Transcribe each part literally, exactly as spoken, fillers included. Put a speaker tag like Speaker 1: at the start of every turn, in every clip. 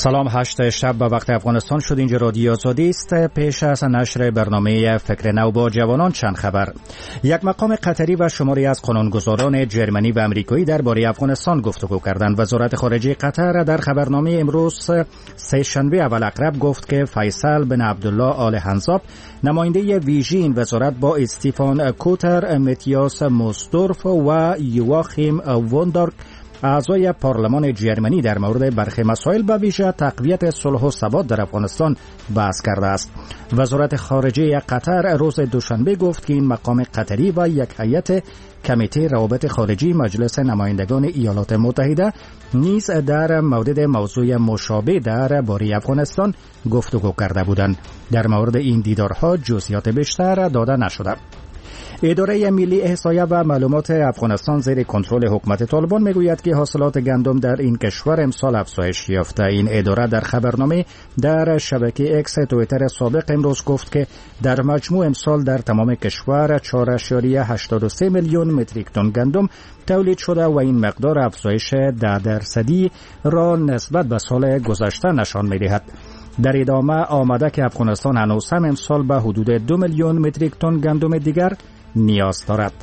Speaker 1: سلام، هشت شب به وقت افغانستان شد. اینجا رادیو آزادی است. پیش از نشر برنامه فکر نو با جوانان چند خبر. یک مقام قطری و شماری از قانونگذاران جرمنی و امریکایی درباره افغانستان گفتگو کردند. وزارت خارجه قطر در خبرنامه امروز سه شنبه اول اقرب گفت که فیصل بن عبدالله آل حنزاب، نماینده ویژه این وزارت، با استیفان کوتر، متیاس موسدورف و یواخیم ووندرک، اعضای پارلمان جرمنی، در مورد برخی مسائل به ویژه تقویت صلح و ثبات در افغانستان بحث کرده است. وزارت خارجه قطر روز دوشنبه گفت که این مقام قطری و یک هیئت کمیته روابط خارجی مجلس نمایندگان ایالات متحده نیز در مورد موضوع مشابه در باره افغانستان گفتگو کرده بودند. در مورد این دیدارها جزئیات بیشتر داده نشده. اداره ملی احصایه و معلومات افغانستان زیر کنترل حکومت طالبان میگوید که حاصلات گندم در این کشور امسال افزایش یافته. این اداره در خبرنامه در شبکه اکس توییتر سابق امروز گفت که در مجموع امسال در تمام کشور چهار اعشاریه هشتاد و سه میلیون متریک تن گندم تولید شده و این مقدار افزایش ده درصدی را نسبت به سال گذشته نشان می‌دهد. در ادامه آمده که افغانستان هنوز هم امسال به حدود دو میلیون متریک تن گندم دیگر نیاز دارد.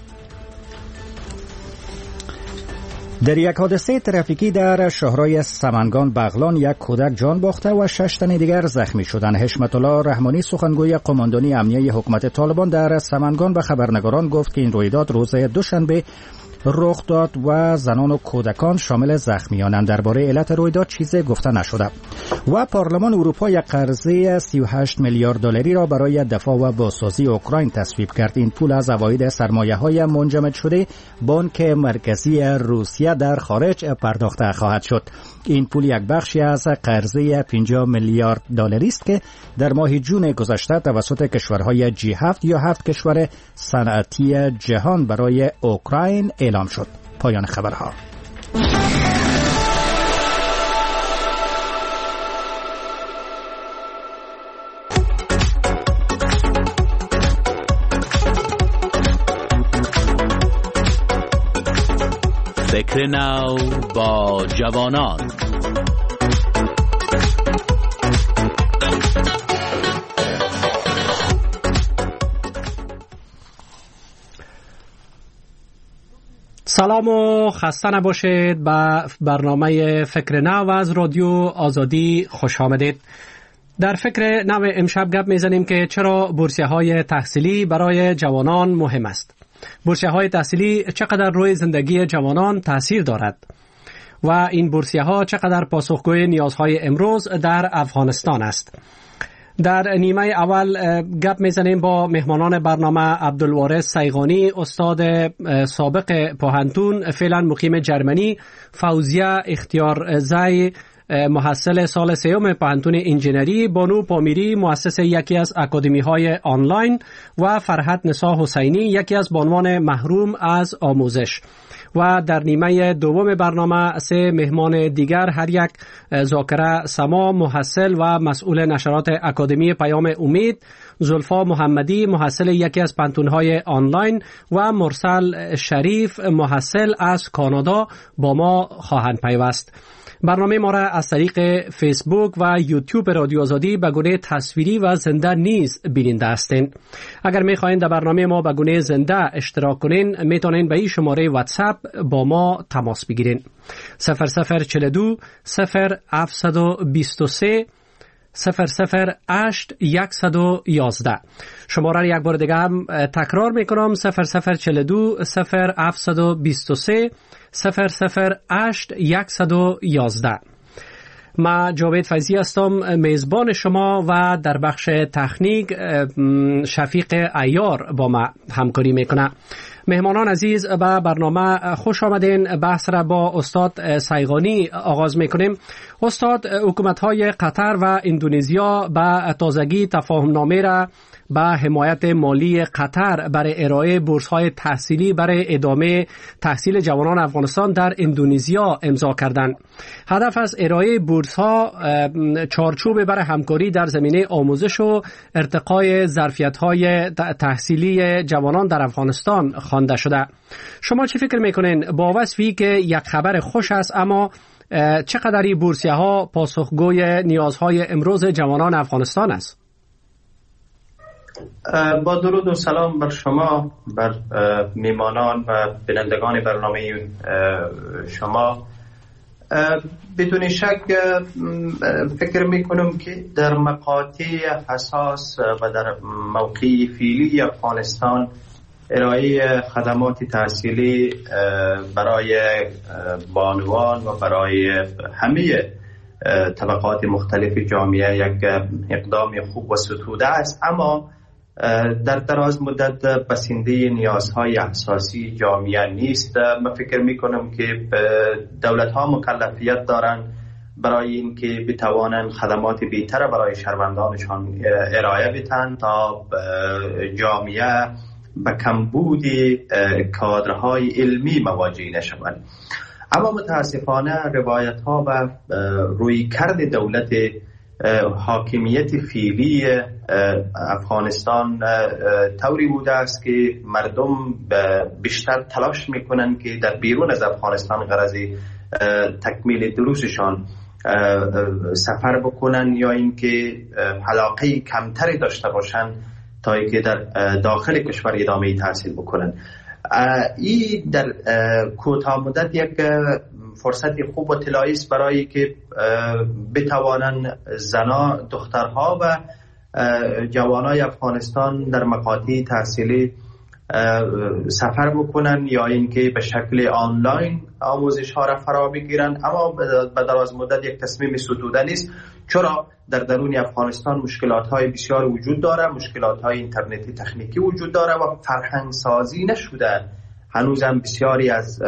Speaker 1: در یک حادثه ترافیکی در شهرهای سمنگان بغلان یک کودک جان باخته و شش تن دیگر زخمی شدند. حشمت الله رحمانی، سخنگوی قماندانی امنیه حکومت طالبان در سمنگان، به خبرنگاران گفت که این رویداد روز دوشنبه رخ داد و زنان و کودکان شامل زخمیانند. درباره علت رویداد چیزی گفته نشده. و پارلمان اروپا یک قرضه سی و هشت میلیارد دلاری را برای دفاع و بازسازی اوکراین تصویب کرد. این پول از عواید سرمایه‌های منجمد شده بانک مرکزی روسیه در خارج پرداخته خواهد شد. این پول یک بخشی از قرضه پنجاه میلیارد دلاری است که در ماه جون گذشته توسط کشورهای جی هفت یا هفت کشور صنعتی جهان برای اوکراین اعلام شد. پایان خبرها.
Speaker 2: فکر نو با جوانان.
Speaker 3: سلام و خسته نباشید. به برنامه فکر نو از رادیو آزادی خوش آمدید. در فکر نو امشب گپ میزنیم که چرا بورسیه های تحصیلی برای جوانان مهم است. بورسیه های تحصیلی چقدر روی زندگی جوانان تاثیر دارد و این بورسیه ها چقدر پاسخگوی نیازهای امروز در افغانستان است. در نیمه اول گپ میزنیم با مهمانان برنامه: عبدالوارث سیغانی، استاد سابق پوهنتون، فعلا مقیم جرمنی; فوزیه اختیارزی، محصل سال سیوم پوهنتون انجینری; بانو پامیری، مؤسس یکی از اکادمی های آنلاین; و فرحت نسا حسینی، یکی از بانوان محروم از آموزش. و در نیمه دوم برنامه سه مهمان دیگر، هر یک ذاکره سما، محصل و مسئول نشرات اکادمی پیام امید; زلفا محمدی، محصل یکی از پانتون‌های آنلاین; و مرسل شریف، محصل از کانادا با ما خواهند پیوست. برنامه ما را از طریق فیسبوک و یوتیوب رادیو آزادی به گونه تصویری و زنده نیز بیننده هستین. اگر می‌خواهید در برنامه ما به گونه زنده اشتراک کنین، میتونین به این شماره واتساپ با ما تماس بگیرین: صفر صفر چهل و دو صفر هفتصد و بیست و سه صفر صفر هشت صد و یازده. شماره را یک بار دیگه هم تکرار میکنم: صفر صفر چهل و دو صفر هفتصد و بیست و سه صفر صفر هشت صد و یازده. من جاوید فیضی هستم، میزبان شما، و در بخش تکنیک شفیق عیار با ما همکاری میکنه. مهمانان عزیز، به برنامه خوش آمدین. بحث را با استاد سیغانی آغاز میکنیم. استاد، حکومت‌های قطر و اندونزیا به تازگی تفاهم‌نامه را به حمایت مالی قطر برای ارائه بورس‌های تحصیلی برای ادامه تحصیل جوانان افغانستان در اندونزیا امضا کردند. هدف از ارائه بورس‌ها چارچوب برای همکاری در زمینه آموزش و ارتقای ظرفیت‌های تحصیلی جوانان در افغانستان خوانده شده. شما چی فکر میکنین با وصفی که یک خبر خوش است اما چقدر این بورسیه ها پاسخگوی نیازهای امروز جوانان افغانستان است؟
Speaker 4: با درود و سلام بر شما، بر میمانان و بینندگان برنامه شما. بدون شک فکر میکنم که در مقاطع حساس و در موقع فعلی افغانستان ارائه خدمات تحصیلی برای بانوان و برای همه طبقات مختلف جامعه یک اقدام خوب و ستوده است، اما در دراز مدت بسنده نیازهای اساسی جامعه نیست. من فکر میکنم که دولت ها مکلفیت دارند برای اینکه بتوانند خدمات بهتر برای شهروندانشان ارائه بدهند تا جامعه به کمبود کادرهای علمی مواجه نشوند. اما متاسفانه روایت ها و روی کرد دولت حاکمیت فعلی افغانستان طوری بوده است که مردم بیشتر تلاش میکنند که در بیرون از افغانستان غرض تکمیل دروسشان سفر بکنن یا اینکه علاقه کمتری داشته باشند تا اینکه در داخل کشور ادامه تحصیل بکنن. این در کوتاه مدت یک فرصت خوب و طلایی است برای که بتوانند زنا، دخترها و جوانای افغانستان در مقاطع تحصیلی سفر بکنن یا اینکه به شکل آنلاین آموزش ها را فرا بگیرن. اما به دراز مدت یک تصمیم ستوده نیست، چرا در درون افغانستان مشکلات های بسیار وجود داره، مشکلات های اینترنتی تکنیکی وجود داره و فرهنگ سازی نشده هنوزم بسیاری از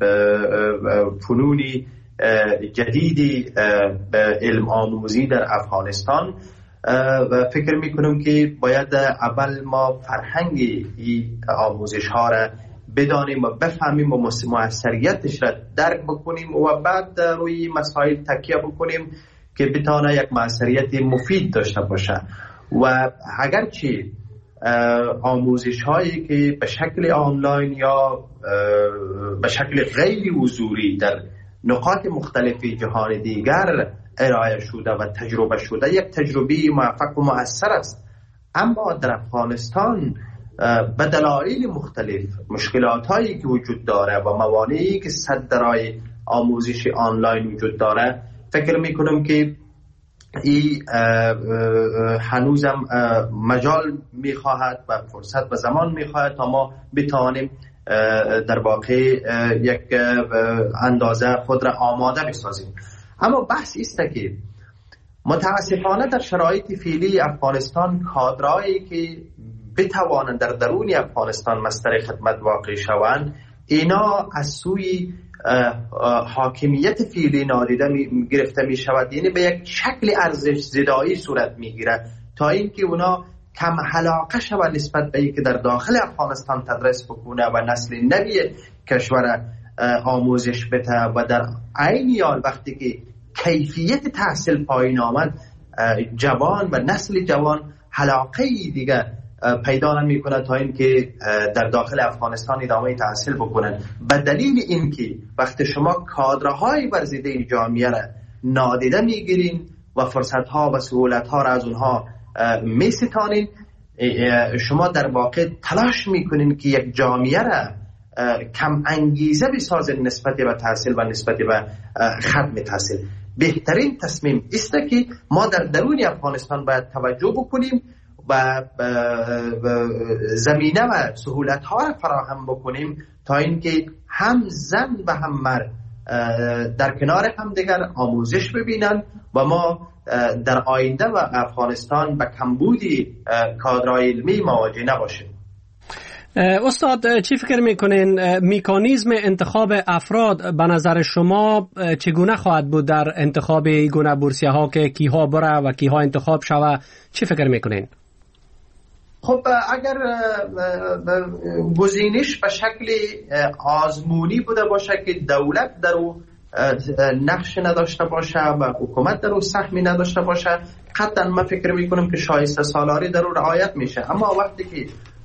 Speaker 4: فنونی جدیدی علم آموزی در افغانستان. و فکر میکنم که باید اول ما فرهنگ این آموزش ها را بدانیم و بفهمیم و موثریتش را درک بکنیم و بعد روی مسائل تکیه بکنیم که بتانه یک موثریت مفید داشته باشه. و اگرچه آموزش هایی که به شکل آنلاین یا به شکل غیر حضوری در نقاط مختلف جهان دیگر ارائه شده و تجربه شده یک تجربه موفق و مؤثر است، اما در افغانستان به دلایل مختلف مشکلات هایی که وجود داره و موانعی که صد درای آموزش آنلاین وجود داره، فکر میکنم که این هنوزم مجال میخواهد و فرصت و زمان میخواهد تا ما بتوانیم در واقع یک اندازه خود را آماده بسازیم. اما بحث است که متاسفانه در شرایط فعلی افغانستان کادرایی که بتوانند در درون افغانستان مستر خدمت واقع شوند، اینا از سوی حاکمیت فعلی نادیده می گرفته می شود، یعنی به یک شکل ارزش زدایی صورت می گیره تا اینکه اونا کم علاقه شود نسبت به اینکه در داخل افغانستان تدریس بکنه و نسل نوی کشور آموزش بده و در عین حال وقتی که کیفیت تحصیل پایین آمد جوان و نسل جوان علاقه دیگه پیدا نمیکنه تا اینکه در داخل افغانستان ادامه تحصیل بکنن. به دلیل اینکه وقتی شما کادرهای ورزیده جامعه را نادیده میگیرین و فرصتها و سهولتها را از اونها میستانین، شما در واقع تلاش میکنین که یک جامعه را کم انگیزه بسازین نسبت به تحصیل و نسبت به ختم تحصیل. بهترین تصمیم است که ما در درون افغانستان باید توجه بکنیم و زمینه و سهولت ها را فراهم بکنیم تا اینکه هم زن و هم مرد در کنار هم دیگر آموزش ببینن و ما در آینده و افغانستان به کمبودی کادرهای علمی مواجه نباشیم.
Speaker 3: استاد چی فکر میکنین مکانیزم انتخاب افراد به نظر شما چگونه خواهد بود در انتخاب این گونه بورسیه ها که کیها بره و کیها انتخاب شوه؟ چی فکر میکنین؟
Speaker 4: خب اگر گزینش به شکل آزمونی بوده باشه که دولت در او نقش نداشته باشه و حکومت در او سهمی نداشته باشه، قطعا من فکر میکنم که شایسته سالاری در او رعایت میشه. اما وقتی که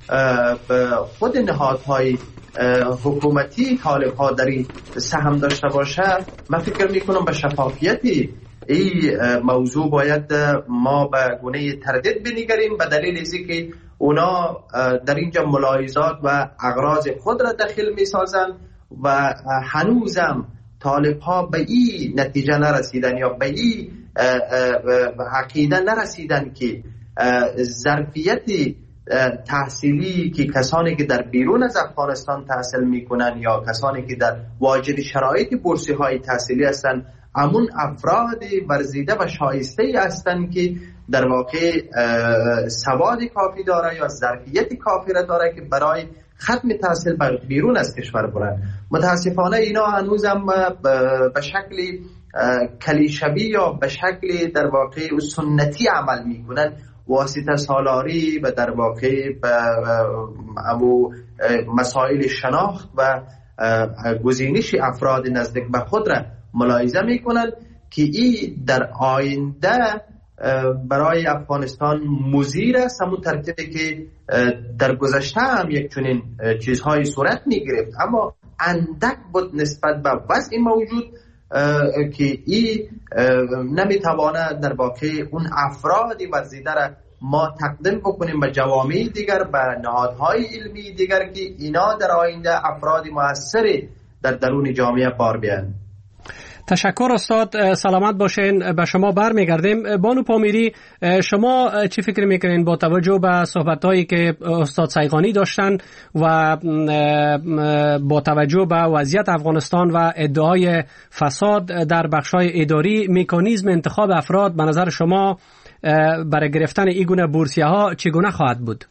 Speaker 4: خود نهادهای حکومتی طالب ها در این سهم داشته باشه، من فکر میکنم به شفافیتی این موضوع باید ما به گونه تردید بنگریم، به دلیل اینکه که اونا در اینجا ملاحظات و اغراض خود را داخل میسازن و هنوزم طالب ها به این نتیجه نرسیدن یا به این عقیده نرسیدن که ظرفیت تحصیلی که کسانی که در بیرون از افغانستان تحصیل میکنن یا کسانی که در واجد شرایط بورسی های تحصیلی هستن، همون افراد ورزیده و شایسته هستند که در واقع سواد کافی داره یا ظرفیت کافی را داره که برای ختم تحصیل بر بیرون از کشور برن. متاسفانه اینا هنوزم به شکل کلیشه‌ای یا به شکل در واقع سنتی عمل میکنن، واسطه سالاری و در واقع امو مسائل شناخت و گزینش افراد نزدیک به خود را ملاحظه میکنن که این در آینده برای افغانستان مضر است، همون ترتیبی که در گذشته هم یک چنین چیزهایی صورت میگرفت، اما اندک بود نسبت به وضع موجود که این نمیتواند در واقع اون افرادی ورزیده را ما تقدیم بکنیم به جوامع دیگر، به نهادهای علمی دیگر که اینا در آینده افراد موثری در درون جامعه بار بیان.
Speaker 3: تشکر استاد، سلامت باشین. به شما برمیگردیم. بانو پامیری، شما چی فکر میکنین با توجه به صحبتایی که استاد سیغانی داشتن و با توجه به وضعیت افغانستان و ادعای فساد در بخش‌های اداری، مکانیزم انتخاب افراد به نظر شما برای گرفتن این گونه بورسیه ها چگونه خواهد بود؟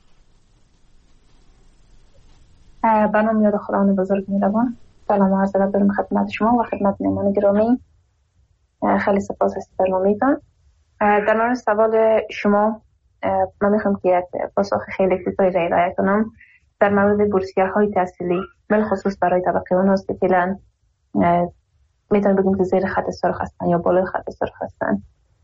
Speaker 5: به نام یاد خداوند بزرگ مهربان، سلام عرض ادب دارم خدمت شما و خدمت مهمان گرامی. خیلی سپاس از برنامه‌تان. در مورد سوال شما من میخوام که یک پاسخ خیلی کوتاهی را ارائه کنم در مورد بورسیه‌های تحصیلی، بالخصوص برای طبقه اوناست که فعلا میتونیم بگیم که زیر خط سرخ هستن یا بالای خط سرخ هستن،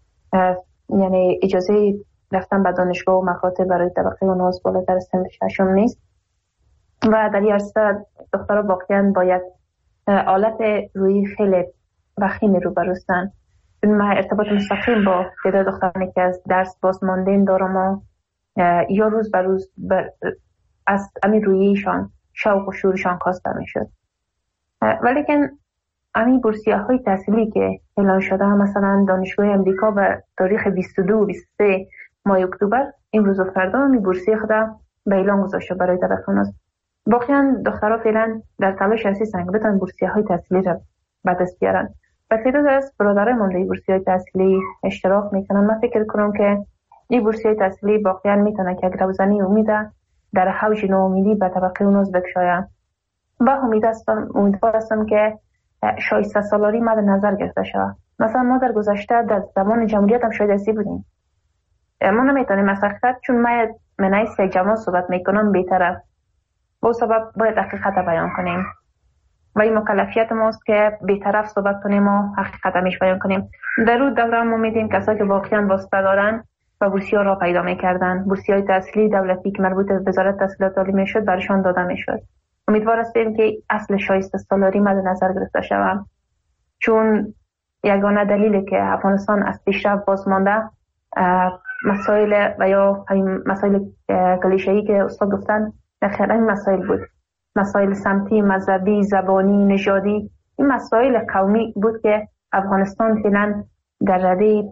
Speaker 5: یعنی اجازه رفتن به دانشگاه و مکاتب برای طبقه اوناست بالاتر از سن ششم نیست و در این عرصه دخترها واقعا باید آلت روی خیلی وخیمی رو بروستن. من ارتباط مستقیم با تعداد دخترانی که از درس باز ماندین دارم و یا روز بر روز بر از امی رویشان شوق و شورشان کاسته می شد. ولیکن امی بورسیه های تحصیلی که اعلان شده، مثلا دانشگاه امریکا و تاریخ بیست و دو و بیست و سه ماه اکتبر، امروز و فردا امی بورسیه خدا به اعلان گذاشته برای طبقه اوناست. واقعا دخترها فعلا در تلاش هستند که بتونن بورسیه های تحصیلی را به دست بیارن و تعداد از برادرای من در بورسیه های تحصیلی اشتراک میکنن. من فکر کنم که این بورسیه های تحصیلی واقعا میتونه که یک روزنی امید در حوض ناامیدی به طبقه اوناست بکشاید و امید هستم امیدوار هستم که شایسته سالاری مد نظر گرفته شود. مثلا ما در گذشته در زمان جمهوریت هم شایسته بودیم، ما نمیتونیم مسخره چون من من یک جماعت صحبت میکنم بی‌طرف با سبب باید حقیقت بیان کنیم و این مکلفیت ماست که بی‌طرف صحبت کنیم و حقیقت همیش بیان کنیم. در اون دوره ما میدیم کسایی که واقعا واسطه دارن و بورسیه را پیدا میکردن، بورسیه های تحصیلی دولتی که مربوط به وزارت تحصیلات عالی میشد برشان داده میشد. امیدوار هستیم که اصل شایسته سالاری مد نظر گرفته شود، چون یگانه دلیلی که افغانستان از پیشرفت باز مانده مسائل و یا مسائل کلیشه‌ای که استاد گفتن نخیر این مسائل بود، مسائل سمتی، مذهبی، زبانی، نژادی، این مسائل قومی بود که افغانستان فعلا در رده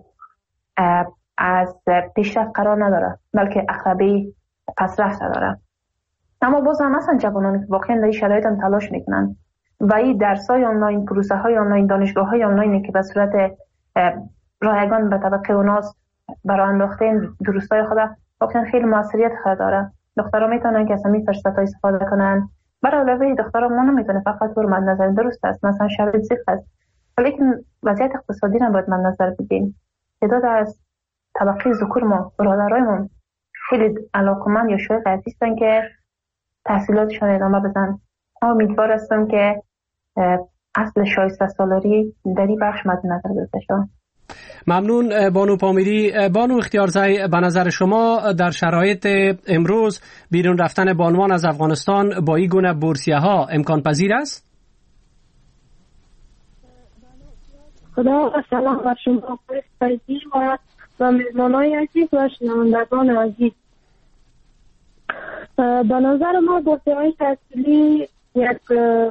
Speaker 5: از پیشرفت قرار نداره بلکه عقبه پسرفت داره. اما باز هم مثلا جوانانی که واقعا در این شرایط هم تلاش میکنن و این درس‌های آنلاین، پروسه های آنلاین، دانشگاه‌های آنلاین که به صورت رایگان به طبقه اوناست برای انداختن دروس‌های خود واقعا خیلی موثریت خود داره. دخترها میتونن که از همین فرصت‌ها استفاده کنن. برای علاوه دخترها ما نمیتونه فقط بر من نظر درست است، مثلا شرایط زیست است، ولیکن وضعیت اقتصادی هم باید من نظر بدیم. تعداد از طبقه ذکور ما، برادرایمون خیلی علاقمند یا شایق هستن که تحصیلاتشان ادامه بدن. ما امیدوار هستم که اصل شایسته سالاری در این بخش مد نظر گرفته شود.
Speaker 3: ممنون بانو پامیری. بانو اختیارزی، به نظر شما در شرایط امروز بیرون رفتن بانوان از افغانستان با این گونه بورسیه ها امکان پذیر است؟
Speaker 6: خدا سلام بر شما فیضی و و مهمانای عزیز و شنوندگان عزیز. به نظر ما بورسیه های تحصیلی یک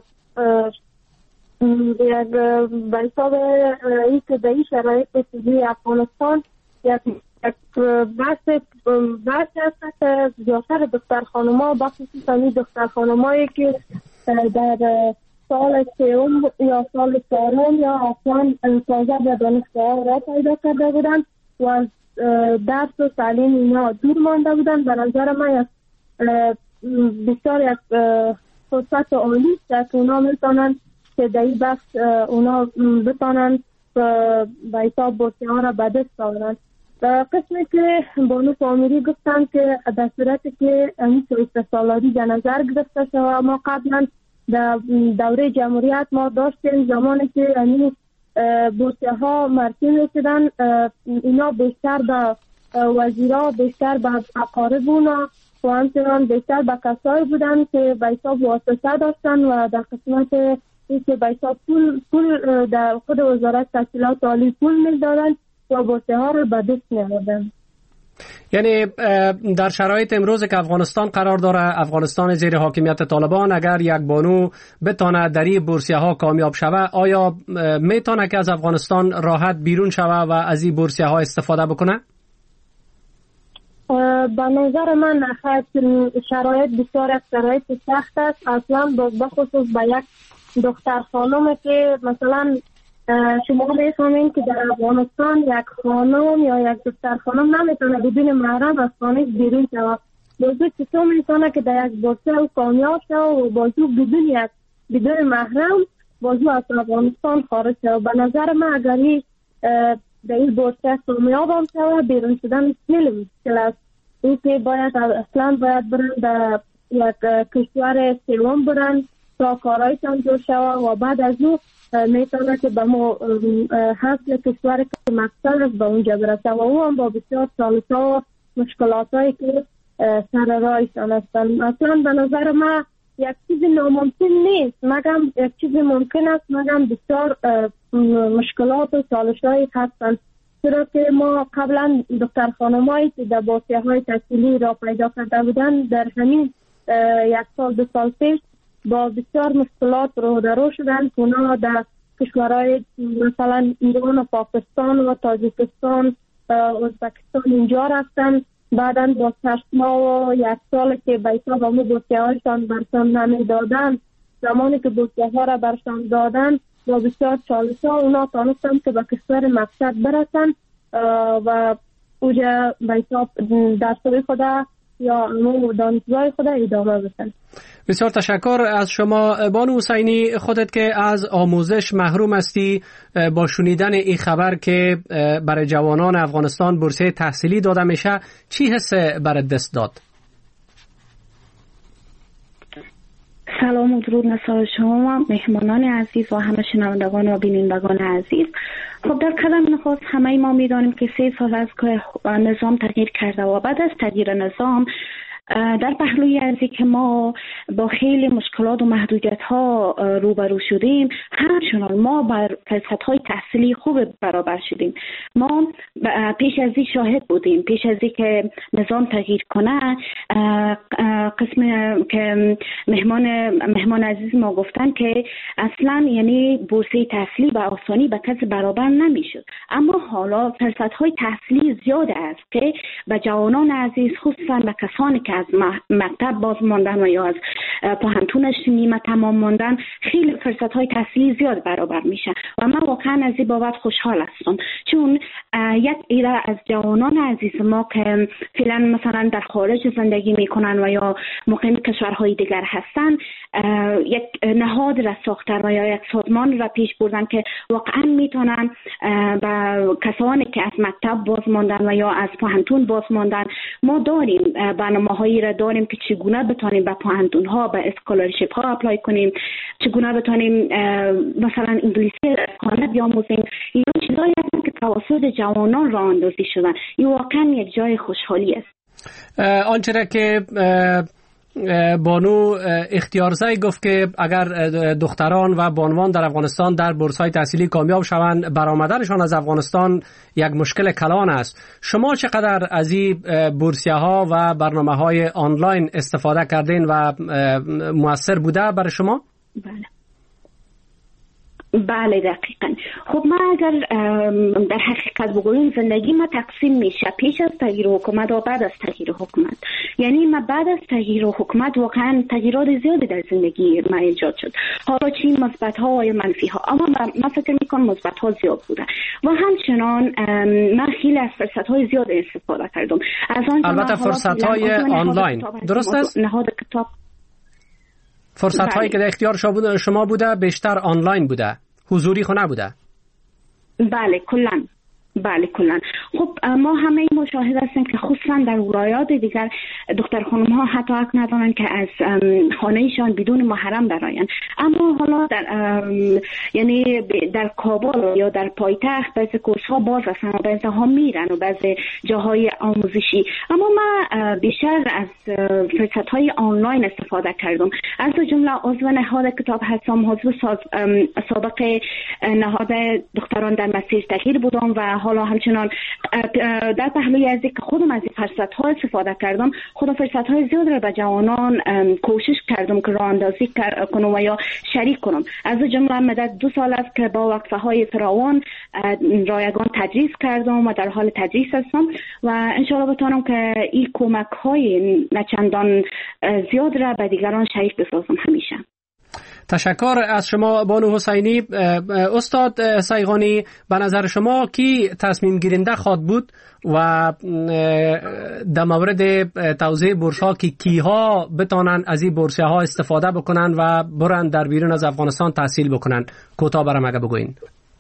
Speaker 6: یک به حساب این که به این شرایط فعلی افغانستان یک بحث بحث هست که زیادتر دختر خانم‌ها بخصوص همین دختر خانم‌هایی که در سال سوم یا سال چهارم یا اصلا تازه به دانشگاه را پیدا کرده بودند و از درس و تعلیم اینا دور مانده بودند. به نظر من بسیار یک فرصت عالی است که اونا میتونن که در این بخش اونا بتانن به حساب بورسیه ها را به دست آورن. قسمی که بانو پامیری گفتن که در صورتی که این سویست سالاری در نظر گرفته شود، ما قبلا در دوره جمهوریت ما داشتیم زمانی که این بورسیه ها مرسوم شدن، اینا بیشتر به وزیرا، بیشتر به اقارب اونا و همچنان بیشتر به کسایی بودن که به حساب واسطه داشتن و در قسمت این که به حساب پول, پول در خود وزارت تحصیلات عالی پول می دادن و بورسیه ها رو به دست می آوردن.
Speaker 3: یعنی در شرایط امروز که افغانستان قرار داره، افغانستان زیر حاکمیت طالبان، اگر یک بانو بتونه در این بورسیه ها کامیاب شوه، آیا میتونه که از افغانستان راحت بیرون شوه و از این بورسیه ها استفاده بکنه؟
Speaker 6: به نظر من شرایط بسیار شرایط سخت است، اصلا بخصوص به یک دختر خانم که مثلا شما میفهمین که در افغانستان یک خانم یا یک دختر خانم نمیتونه بدون محرم از خانه بیرون شود. بازو چطور میتونه که در یک بورسیه او کامیاب شود و بازو بدون یک بدون محرم بازو از افغانستان خارج شود. به نظر من اگر در این بورسیه کامیاب هم شود، بیرون شدن خیلی مشکل است. این که باید اصلا باید برن در یک کشور سوم برن تا کارایشان جور شود و بعد از او میتونه که به ما حاصل کشور که مقصد است به اونجا برسه و او هم با بسیار سالسا و مشکلات هایی که سر رایشان هستند. اصلا به نظر ما یک چیز ناممکن نیست، مگم یک چیز ممکن است، مگم بسیار مشکلات و چالش هایی هستند. چرا که ما قبلا دختر خانمایی که در بورسیه های تحصیلی را پیدا کرده بودن در همین یک سال دو سال پیش با بسیار مشکلات رو درو شدن. اونا در کشورهای مثلا ایران و پاکستان و تاجیکستان و ازبکستان اینجا رفتن، بعدا با چشما و یک سال که به حساب همون بورسیه هایشان برشان نمی دادن، زمانی که بورسیه ها را برشان دادن با بسیار چالش ها اونا تانستن که به کشور مقصد برسن و اوجا به حساب درسوی خدا یا امو دانشگاه خدا ادامه بسن.
Speaker 3: بسیار تشکر از شما بانو حسینی. خودت که از آموزش محروم هستی، با شنیدن این خبر که برای جوانان افغانستان بورسیه تحصیلی داده میشه، چی حس برات دست داد؟
Speaker 7: سلام و درود نسال شما مهمانان عزیز و همه شنوندگان و بینندگان عزیز. خب در قدم نخست همه ما میدانیم که سه سال از که نظام تغییر کرده و بعد از تغییر نظام در پهلوی از که ما با خیلی مشکلات و محدودیت ها روبرو شدیم، همچنان ما بر فرصت های تحصیلی خوب برابر شدیم. ما پیش از این شاهد بودیم، پیش از این که نظام تغییر کنه، قسم که مهمان مهمان عزیز ما گفتن که اصلا یعنی بورسیه تحصیلی به آسانی به کسی برابر نمیشد، اما حالا فرصت های تحصیلی زیاد است که به جوانان عزیز، خصوصا به کسانی که از مکتب باز ماندن و یا از پوهنتونش نیمه تمام ماندن، خیلی فرصت های تحصیلی زیاد برابر میشه و من واقعا از این بابت خوشحال هستم، چون یک ایده از جوانان عزیز ما که فعلا مثلا در خارج زندگی میکنن و یا مقیم کشورهای دیگر هستن، یک نهاد را ساختن و یا یک سازمان را پیش بردن که واقعا میتونن با کسانی که از مکتب باز ماندن و یا از پوهنتون باز ماندن، ما داریم برنامه‌های هایی را داریم که چگونه بتانیم به پوهنتون ها به اسکولارشیپ ها اپلای کنیم، چگونه بتانیم مثلا انگلیسی خانه بیاموزیم. این چیزایی هستند که توسط جوانان راه اندازی شدن. این واقعا یک جای خوشحالی است.
Speaker 3: آنچه را که بانو اختیارزی گفت که اگر دختران و بانوان در افغانستان در بورس‌های تحصیلی کامیاب شوند، برآمدنشان از افغانستان یک مشکل کلان است. شما چقدر از این بورسیه‌ها و برنامه‌های آنلاین استفاده کردین و مؤثر بوده برای شما؟
Speaker 7: بله بله دقیقاً. خب ما اگر در حقیقت بگوییم زندگی ما تقسیم میشه پیش از تغییر حکومت و بعد از تغییر حکومت. یعنی ما بعد از تغییر حکومت واقعا تغییرات زیادی در زندگی ما ایجاد شد، حالا چی مثبت ها و منفی ها، اما ما فکر میکنم مثبت ها زیاد بوده و همچنان من خیلی از فرصت های زیاد استفاده کردم. از
Speaker 3: البته فرصت های آنلاین درست است؟
Speaker 7: نهاد کتاب
Speaker 3: فرصت هایی که در اختیار شما بوده بیشتر آنلاین بوده، حضوری خو نبوده؟
Speaker 7: بله کلاً بله کلاً. خب ما همه مشاهد هستیم که خصوصا در ولایات دیگر دختر خانم ها حتی حق ندارن که از خانهشان بدون محرم براین، اما حالا در یعنی در کابل یا در پایتخت بعضی کورس ها باز هستن و بعضی ها میرن و بعضی جاهای آموزشی، اما ما بیشتر از فرصت های آنلاین استفاده کردم. از جمله عضو نهاد کتاب هستم، عضو سابق نهاد دختران در مسیر تغییر بودم و حالا همچنان در پهلوی از اینکه خودم از این فرصت ها استفاده کردم، خودم فرصت های زیاد را به جوانان کوشش کردم که راه اندازی کنم و یا شریک کنم. از جمله مدت دو سال است که با وقفه های فراوان رایگان تدریس کردم و در حال تدریس هستم و انشاءالله بتونم که این کمک های نچندان زیاد را به دیگران شریک بسازم همیشه.
Speaker 3: تشکر از شما بانو حسینی. استاد سیغانی، به نظر شما کی تصمیم گیرنده خواد بود و در مورد توزیع بورس ها که کیها بتانن از این بورس ها استفاده بکنن و برن در بیرون از افغانستان تحصیل بکنن؟ کوتاه برام اگه بگوین.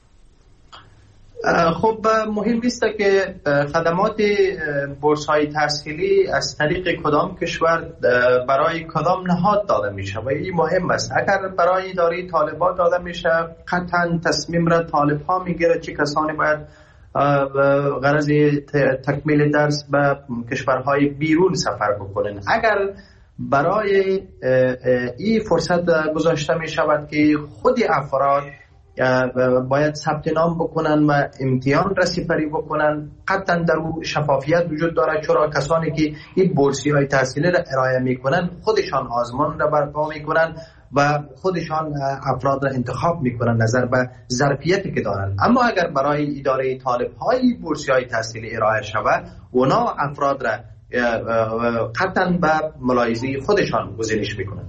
Speaker 4: خب مهم است که خدمات بورس های تحصیلی از طریق کدام کشور برای کدام نهاد داده میشه و این مهم است. اگر برای اداره طالبان داده میشه قطعا تصمیم را طالب ها میگیره چه کسانی باید غرض تکمیل درس به کشورهای بیرون سفر بکنن. اگر برای این فرصت گذاشته می شود که خود افراد باید ثبت نام بکنن و امتحان را سپری بکنن، قطعا در او شفافیت وجود داره، چرا کسانی که این بورسی های تحصیلی را ارائه میکنن خودشان آزمون را برپا میکنن و خودشان افراد را انتخاب میکنن نظر به ظرفیتی که دارن. اما اگر برای اداره طالب های بورسی های تحصیلی ارائه شود، اونا افراد را قطعا به ملاحظه خودشان گزینش میکنن.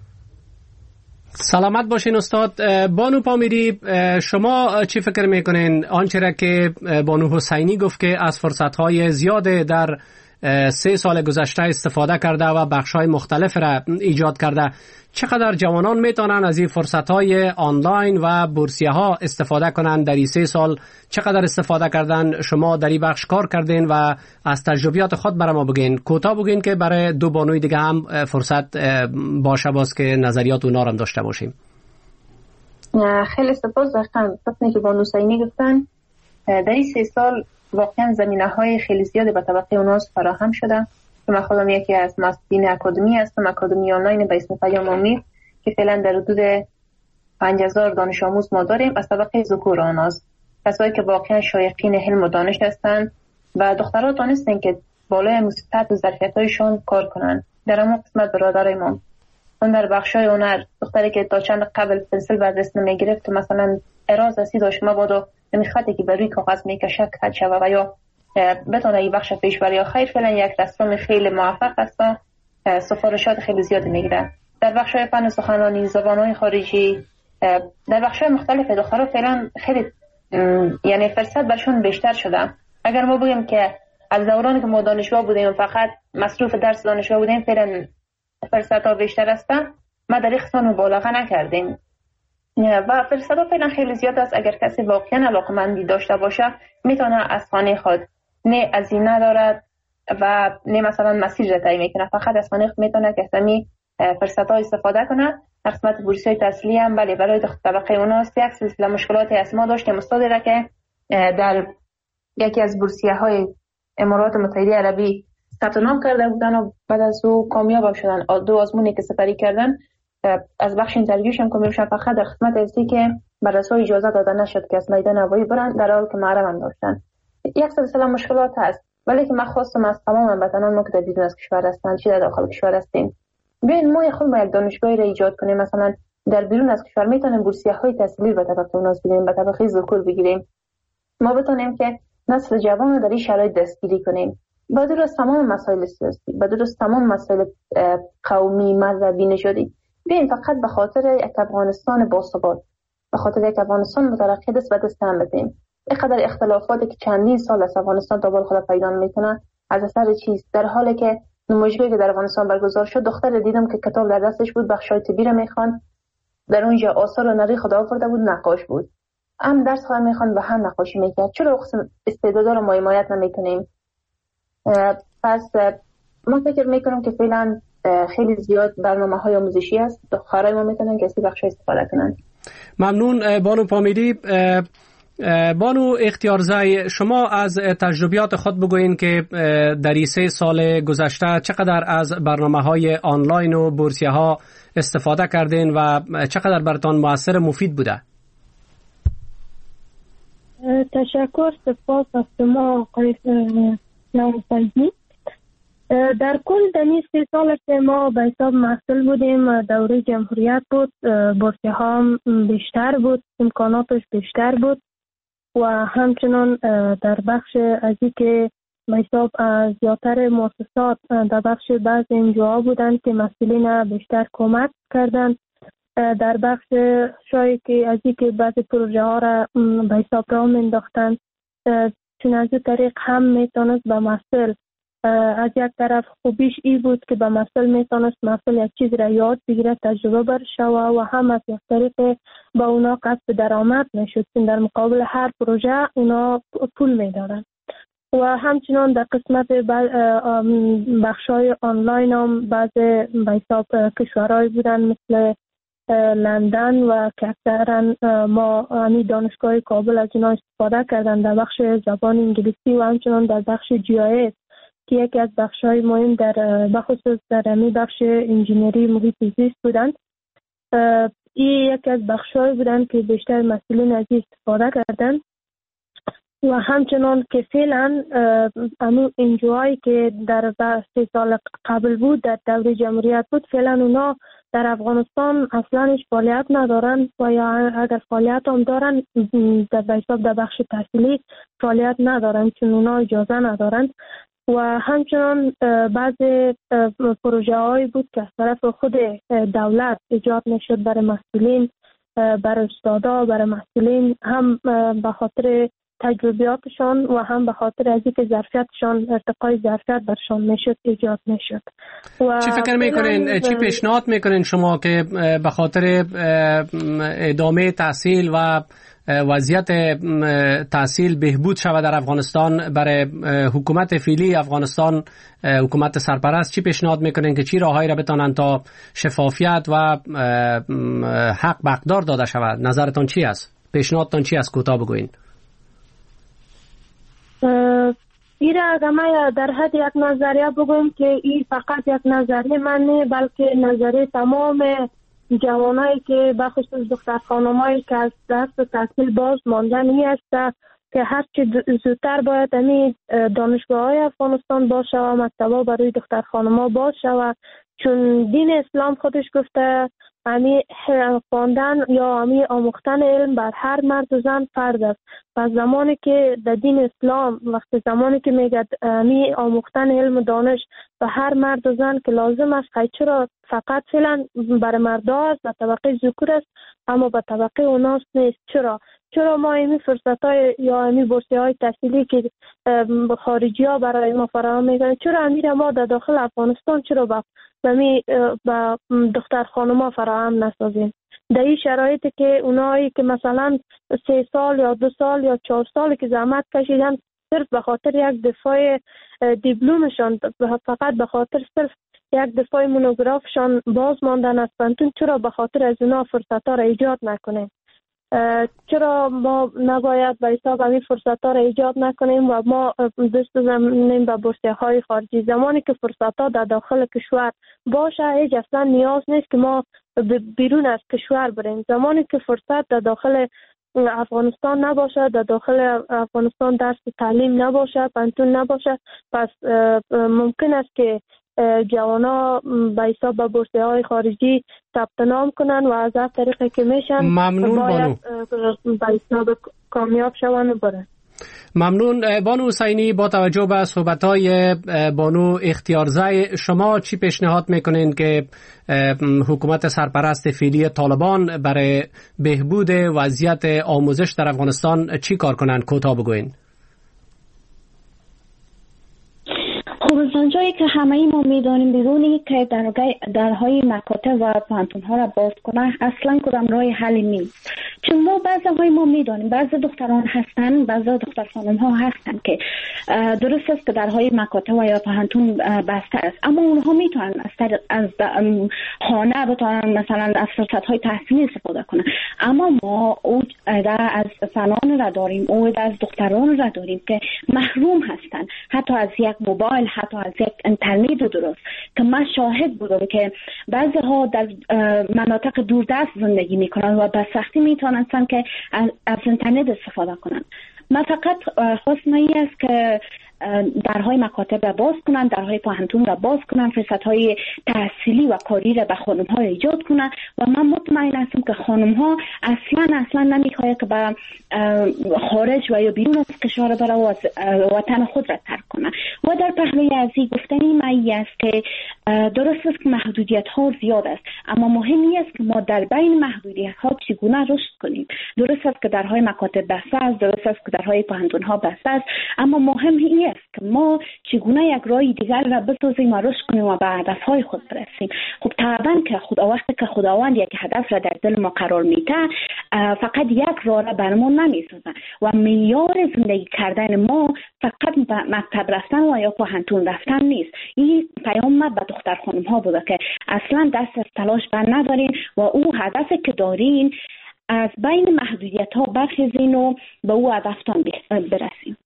Speaker 3: سلامت باشین استاد. بانو پامیری، شما چی فکر میکنین آنچه را که بانو حسینی گفت که از فرصتهای زیاد در سه سال گذشته استفاده کرده و بخش‌های مختلف را ایجاد کرده، چقدر جوانان میتونن از این فرصت‌های آنلاین و بورسیه ها استفاده کنن در این سه سال؟ چقدر استفاده کردن؟ شما در این بخش کار کردین و از تجربیات خود برای ما بگین. کوتاه بگین که برای دو بانوی دیگه هم فرصت باشه باز که نظریات اونا هم داشته باشیم.
Speaker 5: خیلی سپاس. داشتم فکر که بانو حسینی گفتن در این سه سال واقعا زمینه‌های خیلی زیادی به طبقه اوناس فراهم شده. من خودم یکی از مسئولین اکادمی هستم، اکادمی آنلاین به اسم پیام امید که فعلا در حدود پنج هزار دانش آموز ما داریم از طبقه ذکور آناس، کسایی که واقعا شایقین علم و دانش هستند و دخترها دانستن که بالای مستعد و ظرفیت‌هایشون کار کنن. در اون قسمت برادرای ما اون در بخشای هنر دختری که تا چند قبل پنسل و دست نمیگرفت مثلا اراز اسی داشت ما بودو نمیخواده که بر روی کاغذ میکشه کج شوه و یا بتونه این بخش پیش بره یا خیر، فعلا یک رسم خیلی موفق است و سفارشات خیلی زیاد میگیره. در بخشای فن سخنرانی، زبانهای خارجی، در بخشای مختلف دخترها فعلا خیلی یعنی فرصت برشون بیشتر شده. اگر ما بگیم که از دورانی که ما دانشگاه بودیم فقط مصروف درس دانشگاه بودیم فعلا فرصت ها بیشتر است، ما در این قسمت مبالغه نکردیم و فرصت ها فعلا خیلی زیاد است. اگر کسی واقعا علاقمندی داشته باشه میتونه از خانه خود نه هزینه دارد و نه مثلا مسیر را تعیین میکنه، فقط از خانه میتونه که سمی فرصت ها استفاده کنه. در قسمت بورسی های تحصیلی هم بله برای طبقه اوناست. یک سلسله مشکلاتی از ما داشتیم استاد را که در یکی از بورسیه های امارات متحده عربی ثبت نام کرده بودن و بعد از او کامیاب شدن. دو آزمونی که سپری کردن از بخش اینترویوش هم کامیاب شدن، فقط در قسمت ازی که بررسی اجازه داده نشد که از میدان هوایی برن، در حالی که معرب هم داشتن. یک سلسله مشکلات هست، ولی که من خواستم از تمام هموطنان ما که در بیرون از کشور هستند چه در داخل کشور هستیم، بیاین ما خود ما یک دانشگاهی را ایجاد کنیم. مثلا در بیرون از کشور میتونیم بورسیه های تحصیلی به طبقه اوناس بدیم، به طبقه ذکور بگیریم، ما بتونیم که نسل جوان رو در این شرایط دستگیری کنیم. با درست تمام مسائل سیاسی، با درست تمام مسائل قومی، مذهبی، نژادی، بیاین فقط به خاطر یک افغانستان باثبات، به خاطر یک افغانستان مترقی دست به دست هم بدیم. اینقدر اختلافاتی که چندین سال از افغانستان تا بال خود پیدا میکنه از اثر چیز؟ در حالی که نمایشگاهی که در افغانستان برگزار شد، دختر دیدم که کتاب در دستش بود، بخشای طبی را میخوان، در اونجا آثار هنری خدا آورده بود، نقاش بود، هم درس خواهر میخوان و هم نقاشی میکرد. چرا قسم استعدادا رو ما حمایت نمیکنیم؟ پس ما فکر میکنم که فعلا خیلی زیاد برنامه های آموزشی است، دخترای ما میتونن کسی بخش استفاده کنن.
Speaker 3: ممنون بانو پامیری. بانو اختیارزای، شما از تجربیات خود بگوین که در این سه سال گذشته چقدر از برنامه های آنلاین و بورسیه ها استفاده کردین و چقدر براتان مؤثر مفید بوده؟
Speaker 6: تشکر، سپاس از شما آقای نوفیدی. در کل در این سه سال که ما به حساب محصول بودیم، دوره جمهوریت بود، بورسیه ها بیشتر بود، امکاناتش بیشتر بود و همچنان در بخش از این که به حساب زیادتر مؤسسات در بخش بعض انجاها بودند که مسئولین بیشتر کمک کردند. در بخش شاید که از این که بعض پروژه ها را به حساب را انداختند، چون از این طریق هم میتونست به مسئول از یک طرف خوبیش ای بود که به مسئول میتونست مسئول یک چیز را یاد بگیره، تجربه برشوه و هم از یک طریق با اونا کسب درآمد میشد، چون در مقابل هر پروژه اونا پول میدارن. و همچنان در قسمت بخشای آنلاین هم بعض به حساب کشورهای بودن مثل لندن و که اکثرا ما همی دانشگاه کابل از اینا استفاده کردن در بخش زبان انگلیسی و همچنان در بخش جی آی اس که یکی از بخش‌های مهم در بخصوص در همی بخش انجینری محیط زیست بودند. این یکی از بخش‌های بودند که بیشتر مسئولین از این استفاده کردند و همچنان که فعلا امو انجوهایی که در سه سال قبل بود در دوره جمهوریت بود، فعلا اونا در افغانستان اصلا فعالیت ندارن و یا اگر فعالیت هم دارن در حساب در بخش تحصیلی فعالیت ندارن چون اونا اجازه ندارن. و همچنان بعض پروژه هایی بود که از طرف خود دولت ایجاد نشد برای مسئولین، برای استادا، برای مسئولین، هم به خاطر تجربیاتشان و هم به خاطر از اینکه ظرفیتشان ارتقای ظرفیت برشان میشد ایجاد میشد.
Speaker 3: چی فکر میکنین، چی پیشنهاد میکنین شما که به خاطر ادامه تحصیل و وضعیت تحصیل بهبود شود در افغانستان برای حکومت فعلی افغانستان، حکومت سرپرست، چی پیشنهاد میکنین که چی راههایی را بتانن تا شفافیت و حق به حقدار داده شود؟ نظرتان چی است؟ پیشنهادتان چی است؟ کوتاه بگوین.
Speaker 6: ایره اگر من در حد یک نظریه بگویم که این فقط یک نظریه من نه بلکه نظریه تمام جوانایی که بخصوص دختر خانمایی که از دست تحصیل باز ماندن این است که هرچی زودتر باید امی دانشگاه های افغانستان باز شود، مکتبا برای دختر خانما باز شود، چون دین اسلام خودش گفته امی خواندن یا امی آموختن علم بر هر مرد و زن فرض است. پس زمانی که در دین اسلام وقتی زمانی که میگه امی آموختن علم و دانش به هر مرد و زن که لازم است، چرا فقط فعلا برای مردا است و طبقه ذکور است اما به طبقه اوناس نیست؟ چرا چرا ما این فرصت های یا این بورسیه های تحصیلی که خارجی ها برای ما فراهم میکنن، چرا امیر ما در داخل افغانستان چرا با با دختر خانما فراهم نسازیم؟ در این شرایطی که اونایی که مثلا سه سال یا دو سال یا چهار سال که زحمت کشیدن صرف به خاطر یک دفاع دیپلمشان، فقط به خاطر صرف یک دفاع مونوگرافشان باز ماندن از پانتون، چرا به خاطر از اونا فرصت ها را ایجاد نکنیم؟ چرا ما نباید به حساب همین فرصت ها را ایجاد نکنیم و ما دست بزنیم به بورسیه های خارجی؟ زمانی که فرصت ها در داخل کشور باشه، هیچ اصلا نیاز نیست که ما بیرون از کشور بریم. زمانی که فرصت در داخل افغانستان نباشه، در داخل افغانستان درس تعلیم نباشه، پانتون نباشه، پس ممکن است که جوانا به حساب به بورسیه های خارجی ثبت نام کنن و از هر طریقی که میشن
Speaker 3: ممنون
Speaker 6: باید به حساب کامیاب شوند و برن.
Speaker 3: ممنون. بانو حسینی، با توجه به صحبت‌های بانو اختیارزی، شما چی پیشنهاد میکنین که حکومت سرپرست فعلی طالبان برای بهبود وضعیت آموزش در افغانستان چی کار کنن؟ کوتاه بگوین.
Speaker 7: خب از آنجایی که همه ما میدانیم بدونی که درهای مکاتب و پانتونها را باز کنن اصلا کدام راه حلی نیست. چون ما بعضی های ما میدانیم بعضی دختران هستن، بعضی دختر خانم ها هستن که درست است که درهای مکاتب و یا پانتون بسته است، اما اونها میتونن از از خانه بتونن مثلا از فرصت های تحصیلی استفاده کنن. اما ما او از زنان را داریم، او از دختران را داریم که محروم هستن، حتی از یک موبایل، حتی از یک اینترنت درست، که من شاهد بودم که بعضی ها در مناطق دوردست زندگی میکنن و به سختی میتونن که از اینترنت استفاده کنن. من فقط خواستم این است که درهای مکاتب را باز کنن، درهای پانتون را باز کنن، فرصت‌های تحصیلی و کاری را به خانم‌ها ایجاد کنن و من مطمئن هستم که خانم‌ها اصلا اصلا نمی‌خواهند که به خارج و یا بیرون از کشور برای وطن خود را ترک کنن. و در پهلوی ازی گفتنی من است که درست است که محدودیت‌ها زیاد است، اما مهم است که ما در بین محدودیت‌ها چگونه رشد کنیم. درست است که درهای مکاتب بسته است، درست است که درهای پانتون‌ها بسته است، اما مهم این است که ما چگونه یک راه دیگر را بسازیم و رشد کنیم و به هدفهای خود برسیم. خب طبعا که خدا وقتی که خداوند یک هدف را در دل ما قرار میده فقط یک راه را برمون نمیسازه و معیار زندگی کردن ما فقط مکتب رفتن و یا پانتون رفتن نیست. این پیام ما به دختر خانم ها بوده که اصلا دست از تلاش بر ندارین و او هدفی که دارین از بین محدودیت ها برخیزین و به او هدفتان برسیم.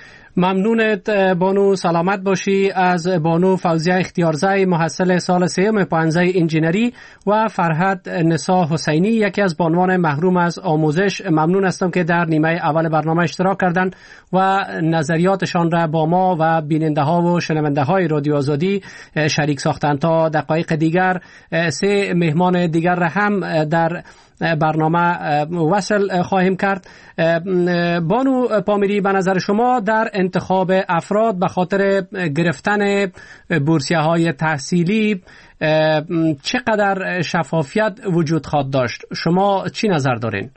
Speaker 3: ممنونت بانو، سلامت باشی. از بانو فوزیه اختیارزی، محصل سال سیوم پانزده انجینری، و فرهاد نسا حسینی، یکی از بانوان محروم از آموزش، ممنون هستم که در نیمه اول برنامه اشتراک کردند و نظریاتشان را با ما و بیننده ها و شنونده های رادیو آزادی شریک ساختند. تا دقایق دیگر سه مهمان دیگر را هم در برنامه وصل خواهیم کرد. بانو پامیری، به نظر شما در انتخاب افراد به خاطر گرفتن بورسیه های تحصیلی چقدر شفافیت وجود خواهد داشت؟ شما چی نظر دارین؟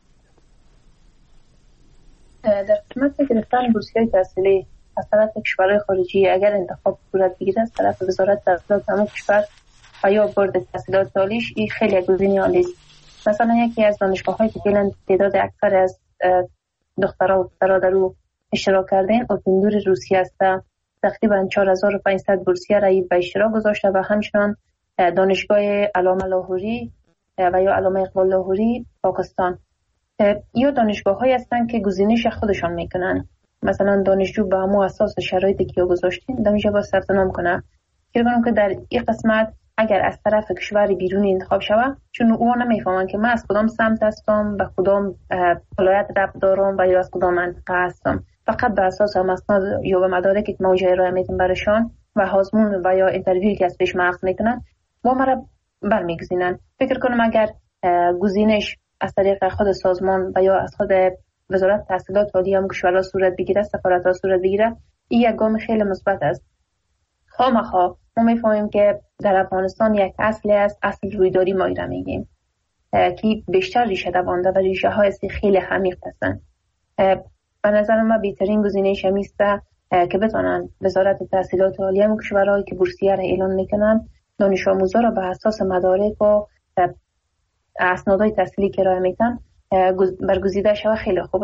Speaker 5: در قسمت گرفتن بورسیه تحصیلی از طرف کشورهای خارجی اگر انتخاب صورت بگیره از طرف وزارت تحصیلات همون کشور و یا بورد تحصیلات عالیش، این خیلی گزینه عالی است. مثلا یکی از دانشگاه‌هایی که فعلا تعداد اکثر از دخترها و پسرها در او اشتراک کردن اوپندور روسیه است. تقریبا چهار هزار و پانصد بورسیه را به اشتراک گذاشته و همچنان دانشگاه علامه لاهوری و یا علامه اقبال لاهوری پاکستان. یا دانشگاه‌هایی هستند که گزینش خودشان میکنن. مثلا دانشجو به همون اساس شرایطی که گذاشتین دانشجو با ثبت نام کنه. فکر کنم که در این قسمت اگر از طرف کشور بیرونی انتخاب شود، چون او نمیفهمن که من از کدام سمت هستم، به کدام ولایت ربط دارم و یا از کدام منطقه هستم، فقط به اساس مسند یا به مدارکی که موجه ارائه میدم برشان و آزمون و یا اینترویویی که از پیش مغز میکنن با مرا برمیگزینن. فکر کنم اگر گزینش از طریق خود سازمان و یا از خود وزارت تحصیلات عالی هم کشورها صورت بگیره، سفارت‌ها صورت بگیره، این یک گام خیلی مثبت است. خامخا ما میفهمیم که در افغانستان یک اصلی است، اصل رویداری ما را میگیم که بیشتر ریشه دوانده و ریشه های خیلی عمیق هستند. به نظر من بهترین گزینه شمیست که بتونن وزارت تحصیلات عالی هم کشورهایی که بورسیه را اعلان میکنن دانش آموزا را به اساس مدارک و اسنادهای تحصیلی که ارائه میکنن برگزیده شود خیلی خوب است.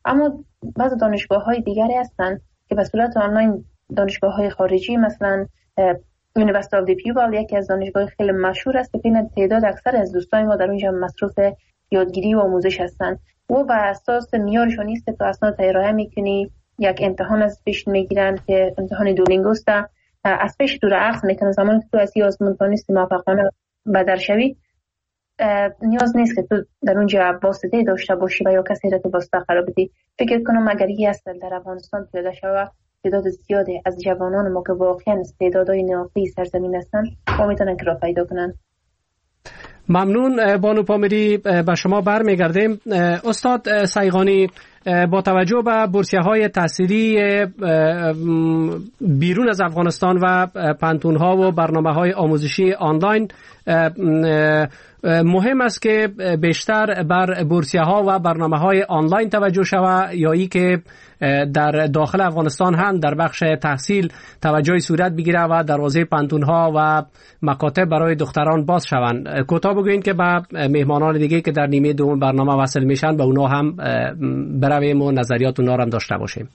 Speaker 5: اما بعض دانشگاه های دیگری هستن که به صورت آنلاین، دانشگاه های خارجی مثلا یونیورسیتی آف دی پیوبال یکی از دانشگاه خیلی مشهور است که تعداد اکثر از دوستان ما در اونجا مصروف یادگیری و آموزش هستن و بر اساس معیارشون نیست که تو اسناد ارائه میکنی یک امتحان از پیش میگیرن که امتحان دولینگوست از پیش تو را اخذ میکنن. زمانی که تو از آزمون کنیستی موفقانه بدر شوی نیاز نیست که تو در اونجا واسطه داشته باشی و یا کسی را که واسطه قرار بدی. فکر کنم اگر این اصل در افغانستان پیاده شود تعداد زیادی از جوانان ما که واقعا استعدادهای نافی سرزمین هستن ما میتونن که را پیدا کنن.
Speaker 3: ممنون بانو پامیری، به شما برمیگردیم. استاد سیغانی، با توجه به بورسیه‌های تحصیلی بیرون از افغانستان و پانتون‌ها و برنامه‌های آموزشی آنلاین، مهم است که بیشتر بر بورسیه‌ها و برنامه‌های آنلاین توجه شود یا ای که در داخل افغانستان هم در بخش تحصیل توجه صورت بگیره و دروازه پانتون‌ها و مکاتب برای دختران باز شوند. کوتاه بگوین که با مهمانان دیگه که در نیمه دوم برنامه وصل میشن به اونا هم برویم و نظریات اونا هم داشته باشیم.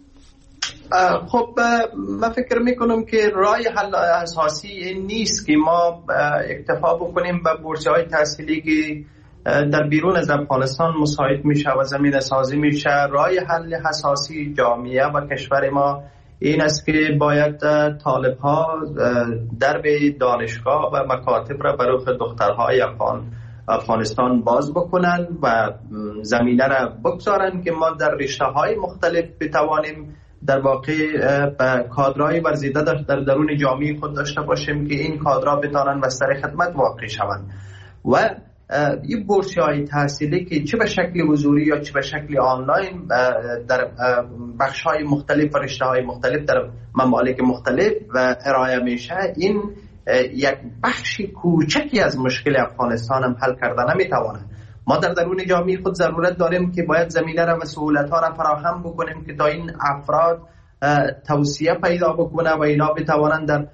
Speaker 4: خب من فکر میکنم که راه حل اساسی این نیست که ما اکتفا بکنیم به بورسیه های تحصیلی که در بیرون از افغانستان مساعد میشه و زمین سازی میشه. راه حل اساسی جامعه و کشور ما این است که باید طالب ها درب دانشگاه و مکاتب را برای دخترهای افغان افغانستان باز بکنن و زمینه را بگذارن که ما در رشته های مختلف بتوانیم در واقع کادرهای ورزیده در درون جامعه خود داشته باشیم که این کادرها بتانن بستر خدمت واقع شوند. و این بورسیه های تحصیلی که چه به شکل حضوری یا چه به شکل آنلاین در بخش های مختلف و رشته های مختلف در ممالک مختلف ارائه میشه، این یک بخش کوچکی از مشکل افغانستان هم حل کرده نمیتوانه. ما در درون جامعه خود ضرورت داریم که باید زمینه را و سهولت ها را فراهم بکنیم که تا این افراد توسعه پیدا بکنه و اینا بتوانند در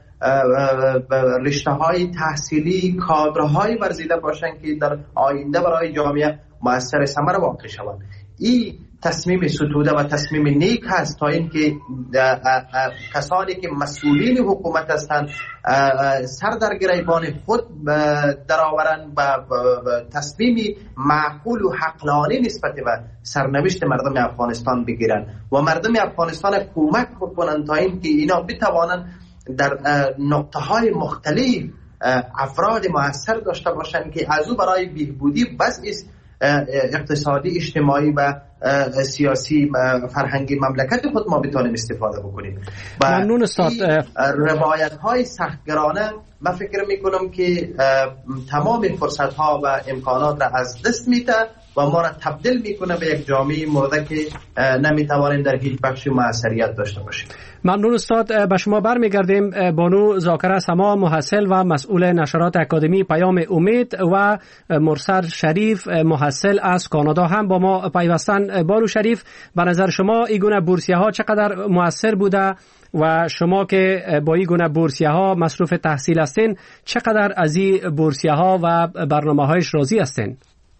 Speaker 4: رشته های تحصیلی کادرهای ورزیده باشند که در آینده برای جامعه مؤثر ثمر واقع شوند. این تصمیم ستوده و تصمیم نیک هست تا اینکه کسانی که مسئولین حکومت هستند سر در گریبان خود درآورند و تصمیم معقول و عقلانی نسبت به سرنوشت مردم افغانستان بگیرند و مردم افغانستان کمک بکنند تا اینکه اینا بتوانند در نقطه های مختلف افراد مؤثر داشته باشند که از او برای بهبودی وضع اقتصادی، اجتماعی و سیاسی فرهنگی مملکت خود ما بتوانیم استفاده بکنیم.
Speaker 3: ممنون استاد.
Speaker 4: روایت های سختگرانه من فکر میکنم که تمام فرصت ها و امکانات را از دست میده و ما را تبدیل میکنه به یک جامعه مرده که نمیتوانیم در هیچ بخشی موثریت داشته باشیم.
Speaker 3: ممنون استاد. به شما برمیگردیم. بانو زاکره سما، محصل و مسئول نشرات اکادمی پیام امید، و مرسل شریف، محصل از کانادا هم با ما پیوستن. بانو شریف، به نظر شما این گونه بورسیه ها چقدر مؤثر بوده و شما که با این گونه بورسیه ها مصروف تحصیل هستین چقدر از این بورسیه ها و برنامه هایش راضی هستین؟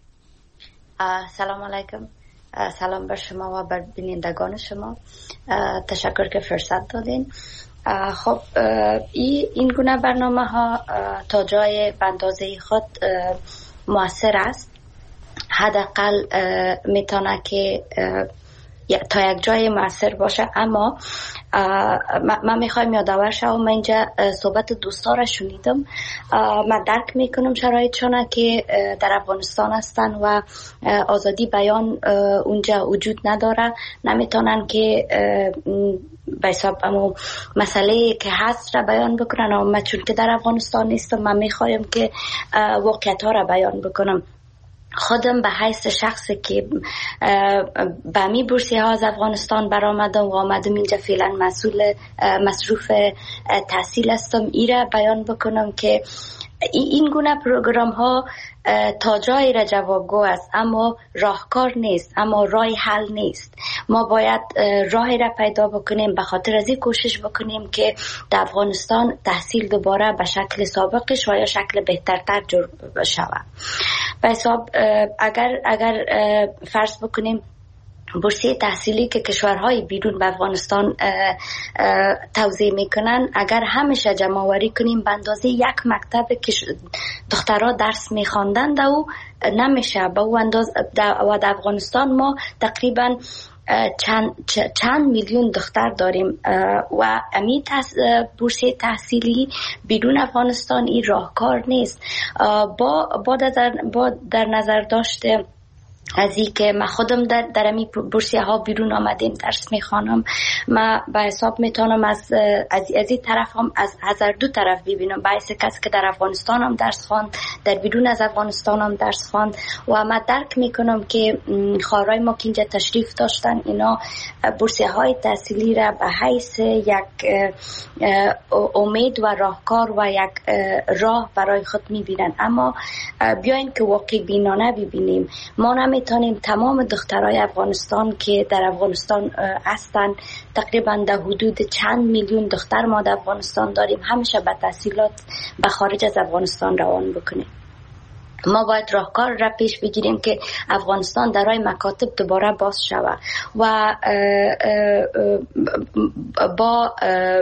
Speaker 8: سلام علیکم. سلام بر شما و بر بینندگان شما. تشکر که فرصت دادین. خب این گونه برنامه ها تا جای به اندازه خود مؤثر است. حداقل میتونه که تا یک جای مؤثر باشه، اما من میخوایم یادآور شوم. من اینجا صحبت دوستا را شنیدم. من درک میکنم شرایطشونه که در افغانستان هستن و آزادی بیان اونجا وجود نداره، نمیتونن که به حساب امو مسئله که هست را بیان بکنن. اما چون که در افغانستان نیستم من میخوایم که واقعیت ها را بیان بکنم. خودم به حیث شخصی که به می بورسیه ها از افغانستان برآمدم و آمدم اینجا فعلا مسئول مصروف تحصیل هستم، ایره بیان بکنم که این گونه پروگرام ها تا جایی را جوابگو است، اما راهکار نیست، اما راه حل نیست. ما باید راهی را پیدا بکنیم، به خاطر از این کوشش بکنیم که در افغانستان تحصیل دوباره به شکل سابقش و یا شکل بهترتر جور شود. به حساب اگر اگر فرض بکنیم بورسیه تحصیلی که کشورهای بیرون به افغانستان توزیع میکنن اگر همیشه جمع آوری کنیم به اندازه یک مکتب که دخترها درس میخواندند و نمیشه به اون اندازه و در افغانستان ما تقریبا چند, چند میلیون دختر داریم و امی تحص... بورسیه تحصیلی بیرون افغانستان این راهکار نیست. با, با, در, با در نظر داشته از این که من خودم در در امی بورسیه ها بیرون آمدیم درس میخوانم، من به حساب میتونم از از از این طرف هم از هزار دو طرف ببینم. باعث کسی که در افغانستان هم درس خواند، در بیرون از افغانستان هم درس خواند و من درک میکنم که خواهرای ما که اینجا تشریف داشتن اینا بورسیه های تحصیلی را به حیث یک امید و راهکار و یک راه برای خود میبینن. اما بیاین که واقع بینانه ببینیم، ما نمیتونیم تمام دخترای افغانستان که در افغانستان هستن، تقریبا در حدود چند میلیون دختر ما در افغانستان داریم، همیشه به تحصیلات به خارج از افغانستان روان بکنیم. ما باید راهکار را پیش بگیریم که افغانستان در راه مکاتب دوباره باز شود و با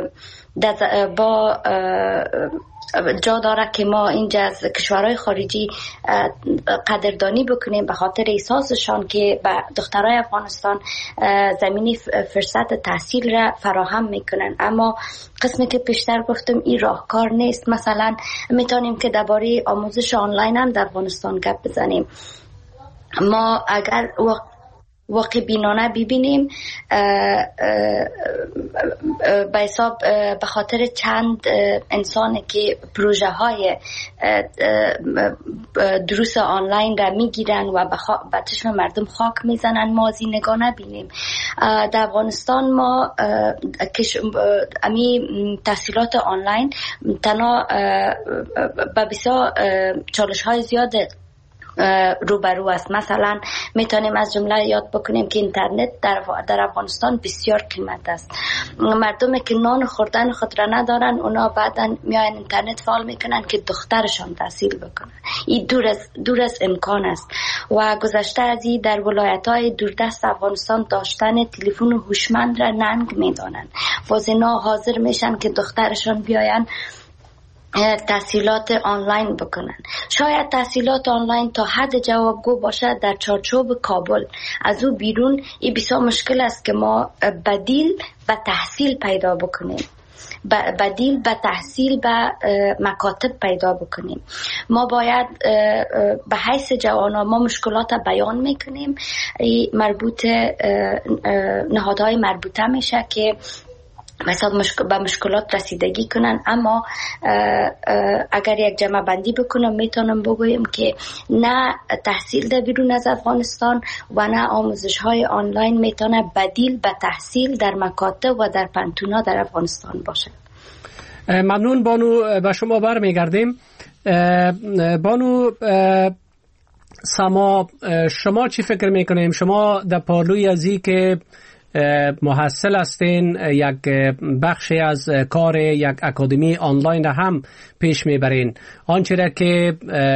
Speaker 8: با جا داره که ما اینجا از کشورهای خارجی قدردانی بکنیم به خاطر احساسشان که به دخترای افغانستان زمینی فرصت تحصیل را فراهم میکنن. اما قسمی که پیشتر گفتم این راهکار نیست. مثلا میتونیم که درباره آموزش آنلاین هم در افغانستان گپ بزنیم. ما اگر واقع بینانه ببینیم به حساب به خاطر چند انسان که پروژه های دروس آنلاین را میگیرن و به چشم مردم خاک میزنن، ما از این نگاه نبینیم. در افغانستان ما امی تحصیلات آنلاین تنها به بسیار چالش های زیاد روبرو است. مثلا میتونیم از جمله یاد بکنیم که اینترنت در در افغانستان بسیار قیمت است. مردمی که نان خوردن خود را ندارن اونا بعدن میاین اینترنت فعال میکنن که دخترشان تحصیل بکنن. این دور از دور از امکان است و گذشته از این در ولایت‌های دوردست افغانستان داشتن تلفن هوشمند را ننگ میدانن. وازنا حاضر میشن که دخترشان بیاین تحصیلات آنلاین بکنن. شاید تحصیلات آنلاین تا حد جوابگو باشد در چارچوب کابل، از او بیرون این بسیار مشکل است که ما بدیل به تحصیل پیدا بکنیم، بدیل به تحصیل به مکاتب پیدا بکنیم. ما باید به حیث جوانان ما مشکلات بیان میکنیم، مربوط نهادهای مربوطه میشه که مثلا مشکل به مشکلات رسیدگی کنن. اما اگر یک جمع بندی بکنم میتونم بگویم که نه تحصیل در بیرون از افغانستان و نه آموزش های آنلاین میتونه بدیل به تحصیل در مکاتب و در پنتونا در افغانستان باشه.
Speaker 3: ممنون بانو، به شما برمیگردیم. بانو سما، شما چی فکر میکنیم؟ شما در پالوی ازی که محصل هستین، یک بخشی از کار یک اکادمی آنلاین را هم پیش میبرین. آنچه را که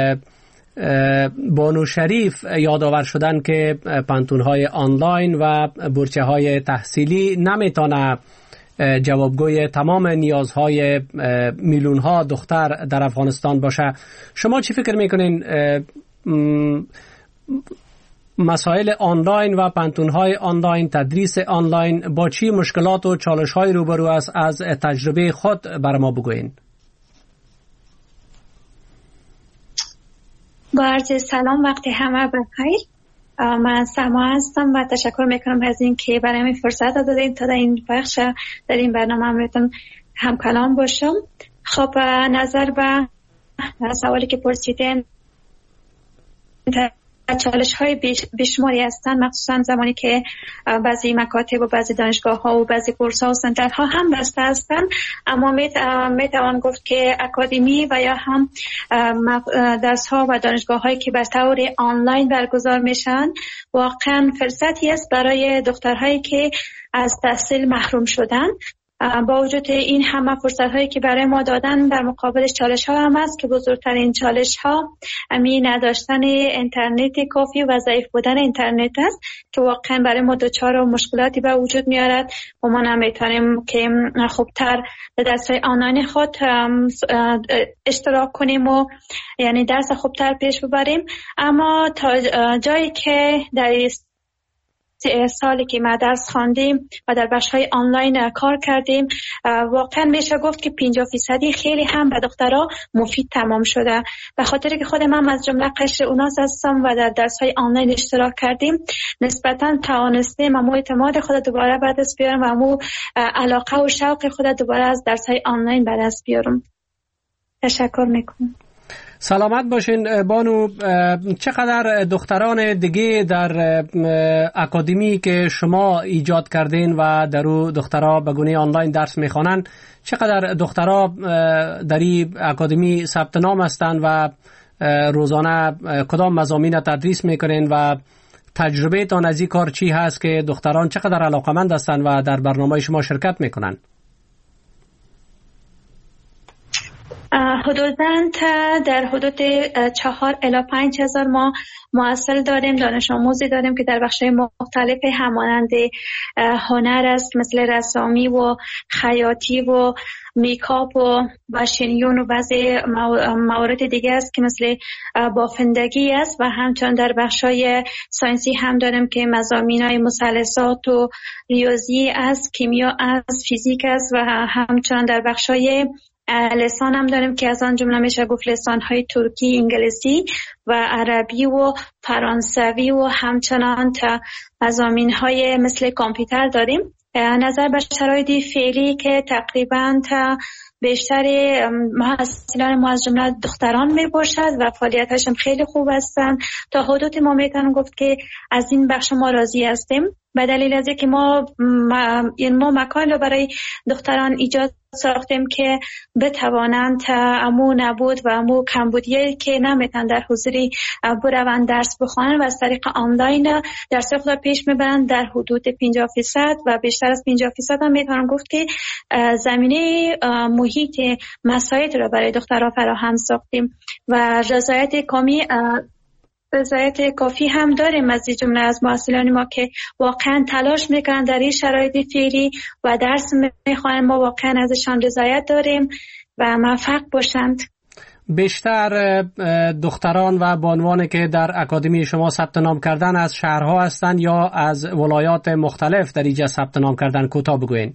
Speaker 3: بانو شریف یادآور شدن که پانتون‌های آنلاین و بورچه های تحصیلی نمیتونه جوابگوی تمام نیازهای میلیون ها دختر در افغانستان باشه. شما چی فکر میکنین مسائل آنلاین و پانتون‌های آنلاین، تدریس آنلاین با چی مشکلات و چالش‌های روبرو است؟ از تجربه خود بر ما بگوین.
Speaker 5: با عرض سلام، وقتی همه بخیر. من سما هستم و تشکر میکنم از این که برای من فرصت دادین تا در این بخش در این برنامه همراهتون هم کلام باشم. خب نظر به سوالی که پرسیدین، چالش های بیشماری هستند، مخصوصا زمانی که بعضی مکاتب و بعضی دانشگاه ها و بعضی کورس ها و سنتر ها هم بسته هستند. اما می توان گفت که اکادمی و یا هم درس ها و دانشگاه هایی که به طور آنلاین برگزار میشن واقعا فرصتی است برای دخترهایی که از تحصیل محروم شدن با وجود این همه فرصت هایی که برای ما دادن، در مقابلش چالش ها هم هست که بزرگترین چالش ها همین نداشتن اینترنت کافی و ضعیف بودن اینترنت است که واقعا برای ما دچار مشکلاتی به وجود میارد و ما نمیتونیم که خوبتر به درس‌های آنلاین خود اشتراک کنیم و یعنی درس خوبتر پیش ببریم. اما تا جایی که در سالی که ما درس خواندیم و در بخش‌های آنلاین کار کردیم، واقعا میشه گفت که پنجاه فیصدی خیلی هم به دخترها مفید تمام شده. به خاطر که خود من از جمله قشر اوناس هستم و در درس‌های آنلاین اشتراک کردیم، نسبتاً توانستیم امو اعتماد خود دوباره به دست بیارم و امو علاقه و شوق خود دوباره از درس‌های آنلاین به دست بیارم. تشکر میکنم.
Speaker 3: سلامت باشین بانو. چقدر دختران دیگه در اکادمی که شما ایجاد کردین و در او دخترها به گونه آنلاین درس میخوانن، چقدر دخترها در این اکادمی ثبت نام هستند و روزانه کدام مضامین تدریس میکنین و تجربه تان از این کار چی هست که دختران چقدر علاقمند هستند و در برنامه شما شرکت میکنن؟
Speaker 5: حدوداً در حدود چهار الی پنج هزار ما معسل داریم، دانش آموزی داریم که در بخش‌های مختلف همانند هنر است، مثل رسامی و خیاطی و میکاپ و باشینیون و بعضی موارد دیگه است که مثل بافندگی است، و همچنان در بخش‌های ساینسی هم داریم که مضامین‌های مثلثات و ریاضی است، کیمیا است، فیزیک است، و همچنان در بخش‌های لسان هم داریم که از آن جمله میشه گفت لسان‌های ترکی، انگلیسی و عربی و فرانسوی و همچنان تا مضامین‌های مثل کامپیوتر داریم. نظر به شرایط فعلی که تقریباً تا بیشتر محصلان ما از جمله دختران می باشد و فعالیت‌هاشون خیلی خوب هستند، تا حدود ما میتونم گفت که از این بخش ما راضی هستیم، به دلیل از اینکه ما این ما مکان رو برای دختران ایجاد ساختیم که بتوانند امو نبود و امو کمبودی که نمیتونن در حضوری بروند درس بخوانند و از طریق آنلاین درس خود پیش میبرند در حدود پنجاه فیصد و بیشتر از پنجاه فیصد هم میتونم گفت که زمینه محیط مساعد رو برای دخترها فراهم ساختیم و رضایت کامی رضایت کافی هم داریم از این جمله از محصلان ما که واقعا تلاش میکنن در این شرایط فعلی و درس میخوانند. ما واقعا ازشان رضایت داریم و موفق باشند.
Speaker 3: بیشتر دختران و بانوانی که در اکادمی شما ثبت نام کردن از شهرها هستند یا از ولایات مختلف در اینجا ثبت نام کردن؟ کوتاه بگوین.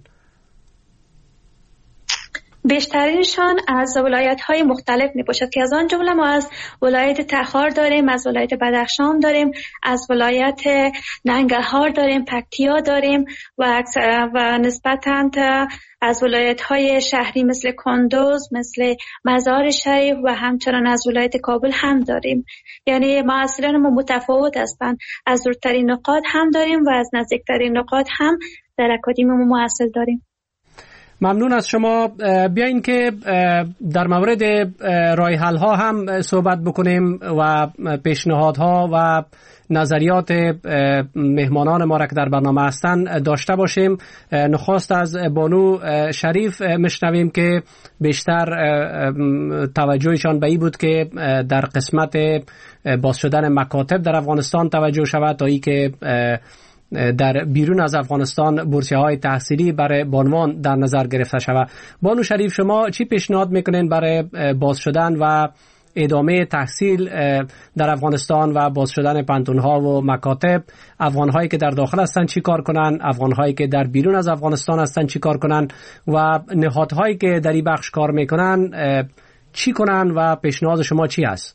Speaker 5: بیشترینشان از ولایت‌های مختلف میباشد که از آن جمله ما از ولایت تخار داریم، از ولایت بدخشان داریم، از ولایت ننگرهار داریم، پکتیا داریم و و نسبتاً از ولایت‌های شهری مثل کندوز، مثل مزار شریف و همچنان از ولایت کابل هم داریم. یعنی محصلان ما متفاوت هستند، از دورترین نقاط هم داریم و از نزدیکترین نقاط هم در اکادمی ما محصل داریم.
Speaker 3: ممنون از شما. بیاین که در مورد راه حل ها هم صحبت بکنیم و پیشنهادها و نظریات مهمانان ما را که در برنامه هستند داشته باشیم. نخست از بانو شریف مشنویم که بیشتر توجهشان به این بود که در قسمت باز شدن مکاتب در افغانستان توجه شود تا ای که در بیرون از افغانستان بورسیه های تحصیلی برای بانوان در نظر گرفته شود. بانو شریف، شما چی پیشنهاد میکنین برای باز شدن و ادامه تحصیل در افغانستان و باز شدن پانتون‌ها و مکاتب؟ افغان‌هایی که در داخل هستند چی کار کنن؟ افغان‌هایی که در بیرون از افغانستان هستند چی کار کنن؟ و نهادهایی که در این بخش کار میکنن چی کنن و پیشنهاد شما چی است؟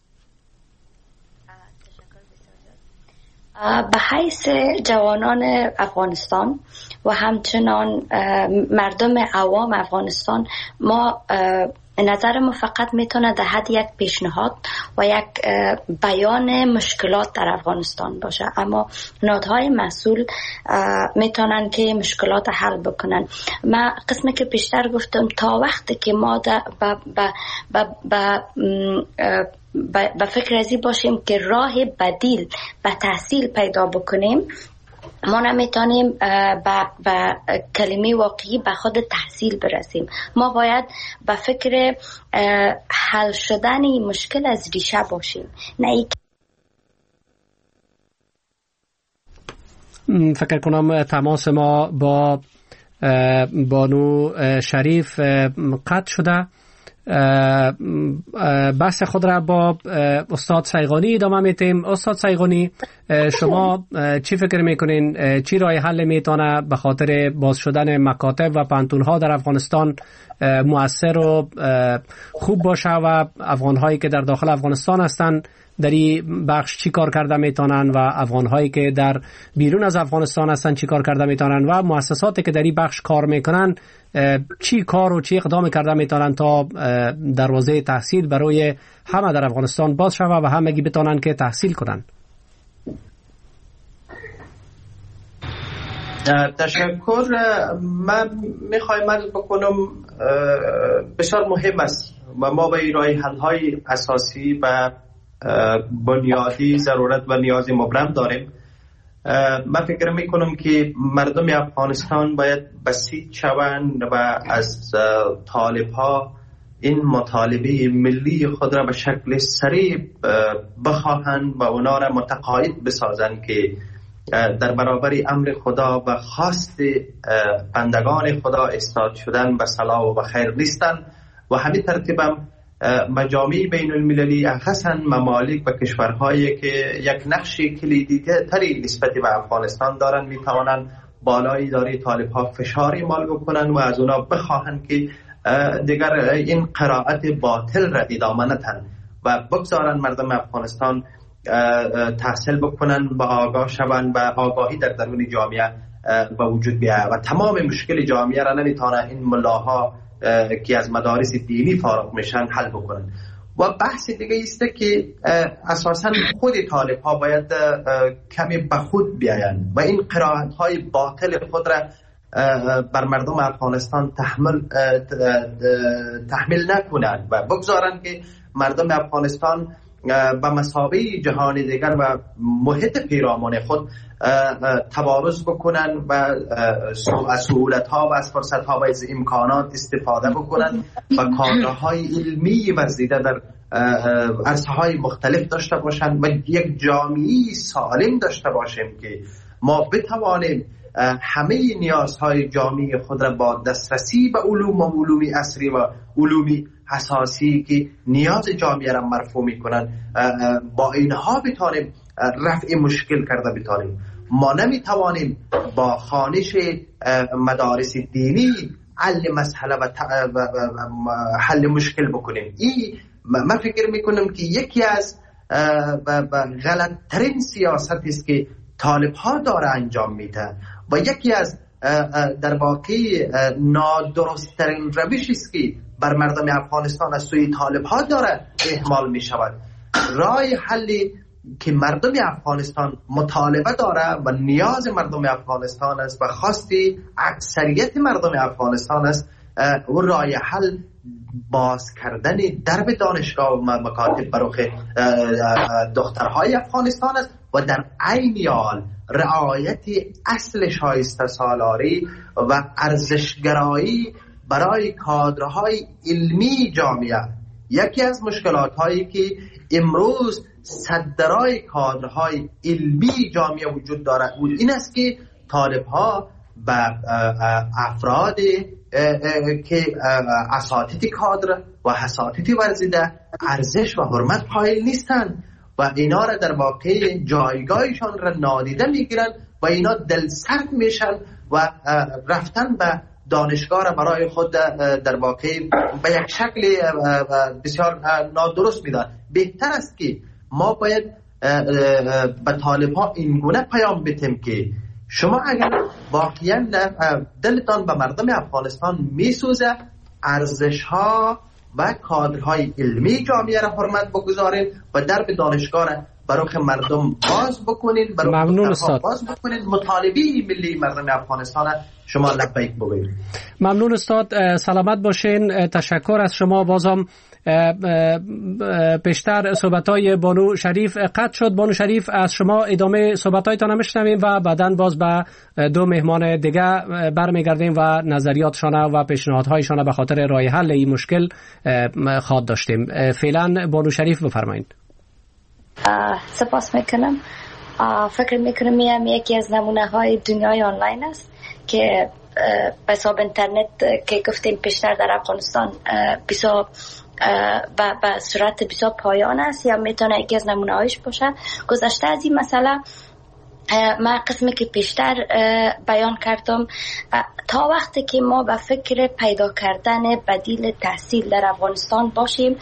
Speaker 8: به حیث جوانان افغانستان و همچنان مردم عوام افغانستان، ما نظر ما فقط میتونه در حد یک پیشنهاد و یک بیان مشکلات در افغانستان باشه، اما نهادهای مسئول میتونن که مشکلات حل بکنن. من قسمی که بیشتر گفتم، تا وقتی که ما به فکر ازی باشیم که راه بدیل به تحصیل پیدا بکنیم ما نمیتونیم به کلمه واقعی به خود تحصیل برسیم. ما باید به فکر حل شدن این مشکل از ریشه باشیم، نه ای
Speaker 3: فکر کنم تماس ما با بانو شریف قطع شده. بحث خود را با استاد سیغانی ادامه میتیم. استاد سیغانی، شما چی فکر میکنین چی راه حل میتونه به خاطر باز شدن مکاتب و پانتون ها در افغانستان مؤثر و خوب باشه و افغان هایی که در داخل افغانستان هستند در این بخش چی کار کرده میتونن و افغان هایی که در بیرون از افغانستان هستن چی کار کرده میتونن و مؤسساتی که در این بخش کار میکنن چی کار و چی اقدام کرده میتونن تا دروازه تحصیل برای همه در افغانستان باز شود و همگی بتونن که تحصیل کنن؟
Speaker 4: تشکر. من میخوایم عرض بکنم بسیار مهم است و ما به راه حل های اساسی و بنیادی ضرورت و نیاز مبرم داریم. من فکر میکنم که مردم افغانستان باید بسیط شوند و از طالب ها این مطالبه ملی خود را به شکل سریع بخواهند و اونا را متقاعد بسازند که در برابر امر خدا و خواست بندگان خدا استاد شدن به صلاح و خیر نیستند و همین ترتیب هم مجامع بین المللی اخصاً ممالک و کشورهایی که یک نقش کلیدی تری نسبت به افغانستان دارن میتوانند بالای اداره طالب ها فشار اعمال بکنن و از اونا بخواهند که دیگر این قرائت باطل را ادامه ندهند و بگذارن مردم افغانستان تحصیل بکنن و آگاه شوند و آگاهی در درون جامعه به وجود بیاید و تمام مشکل جامعه را نمیتونه این ملاها که از مدارس دینی فارغ میشن حل بکنن. و بحث دیگه است که اساسا خود طالب ها باید کمی به خود بیاین و این قرائت های باطل خود را بر مردم افغانستان تحمل تحمیل نکنند و بگذارن که مردم افغانستان به مثابه جهان دیگر و محیط پیرامون خود تبارز بکنن و از سهولت ها و از فرصت ها و از امکانات استفاده بکنن و کادرهای علمی ورزیده در عرصه های مختلف داشته باشن و یک جامعه سالم داشته باشیم که ما بتوانیم همه نیازهای جامعه خود را با دسترسی به علوم و علوم عصری و علوم حساسی که نیاز جامعه را مرفوع میکنن با اینها بتوانیم رفع مشکل کرده بتوانیم. ما نمیتوانیم با خوانش مدارس دینی حل مسئله و حل مشکل بکنیم. این من فکر میکنم که یکی از غلط ترین سیاست است که طالب ها داره انجام میده و یکی از در واقع نادرست ترین روشی است که بر مردم افغانستان از سوی طالب ها داره اهمال می شود. راه حلی که مردم افغانستان مطالبه داره و نیاز مردم افغانستان است و خواستی اکثریت مردم افغانستان است و راه حل باز کردن درب دانشگاه و مکاتب برای دخترهای افغانستان است و در عین حال رعایت اصل شایسته سالاری و ارزشگرایی برای کادرهای علمی جامعه. یکی از مشکلات هایی که امروز صدرای کادرهای علمی جامعه وجود دارد این است که طالب ها به افراد که اساتید کادر و اساتید ورزیده ارزش و حرمت قائل نیستند و اینا را در واقع جایگاهشان را نادیده میگیرن و اینا دل سرد میشن و رفتن به دانشگاه را برای خود در واقع به یک شکل بسیار نادرست میدن. بهتر است که ما باید به طالب ها این گونه پیام بدیم که شما اگر واقعا دلتان به مردم افغانستان میسوزه ارزش ها و کادرهای علمی جامعه را حرمت بگذارید و درب دانشگاه را برای مردم باز بکنین، برای دخترها باز بکنین. مطالبه ملی مردم افغانستان شما لبیک بگویید.
Speaker 3: ممنون استاد، سلامت باشین. تشکر از شما. بازم پیشتر صحبت‌های بانو شریف قطع شد. بانو شریف، از شما ادامه صحبت‌هایتان هم میشنویم و بعداً باز به دو مهمان دیگه برمیگردیم و نظریاتشان و پیشنهادهایشان به خاطر راه حل این مشکل خواهد داشتیم. فعلا بانو شریف بفرمایید.
Speaker 8: سپاس میکنم. فکر میکنم این یکی از نمونه‌های دنیای آنلاین است که به حساب اینترنت که گفتیم پیشتر در افغانستان بسیار به صورت بسیار پایان است یا میتونه یکی از نمونه‌هایش باشه. گذشته از این مسئله من قسمی که پیشتر بیان کردم، تا وقتی که ما به فکر پیدا کردن بدیل تحصیل در افغانستان باشیم،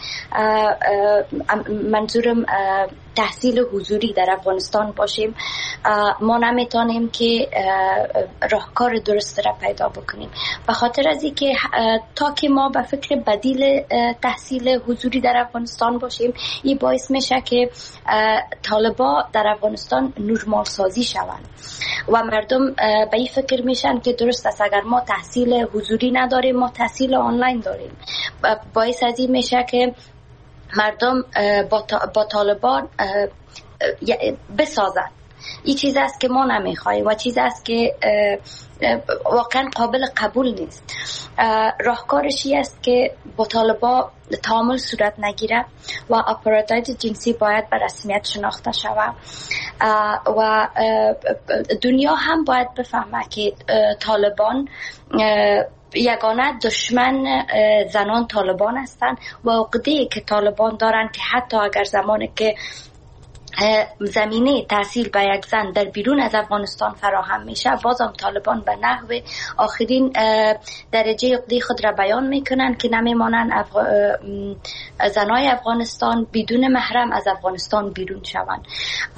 Speaker 8: منظورم تحصیل حضوری در افغانستان باشیم، ما نمیتونیم که راهکار درست را پیدا بکنیم. به خاطر از اینکه تا که ما به فکر بدیل تحصیل حضوری در افغانستان باشیم، این باعث میشه که طالبا در افغانستان نورمال سازی شوند و مردم به این فکر میشن که درست است اگر ما تحصیل حضوری نداریم ما تحصیل آنلاین داریم. باعث از این میشه که مردم با طالبان بسازن. این چیز است که ما نمیخوایم و چیز است که واقعا قابل قبول نیست. راهکارش این است که با طالبان تعامل صورت نگیره و آپارتاید جنسی باید به رسمیت شناخته شود و دنیا هم باید بفهمه که طالبان یگانه دشمن زنان طالبان هستند و عقده‌ای که طالبان دارن که حتی اگر زمانی که زمینه تحصیل به یک زن در بیرون از افغانستان فراهم میشه، بازم طالبان به نحو آخرین درجه عقده خود را بیان میکنن که نمیمانن افغ... زنای افغانستان بدون محرم از افغانستان بیرون شوند.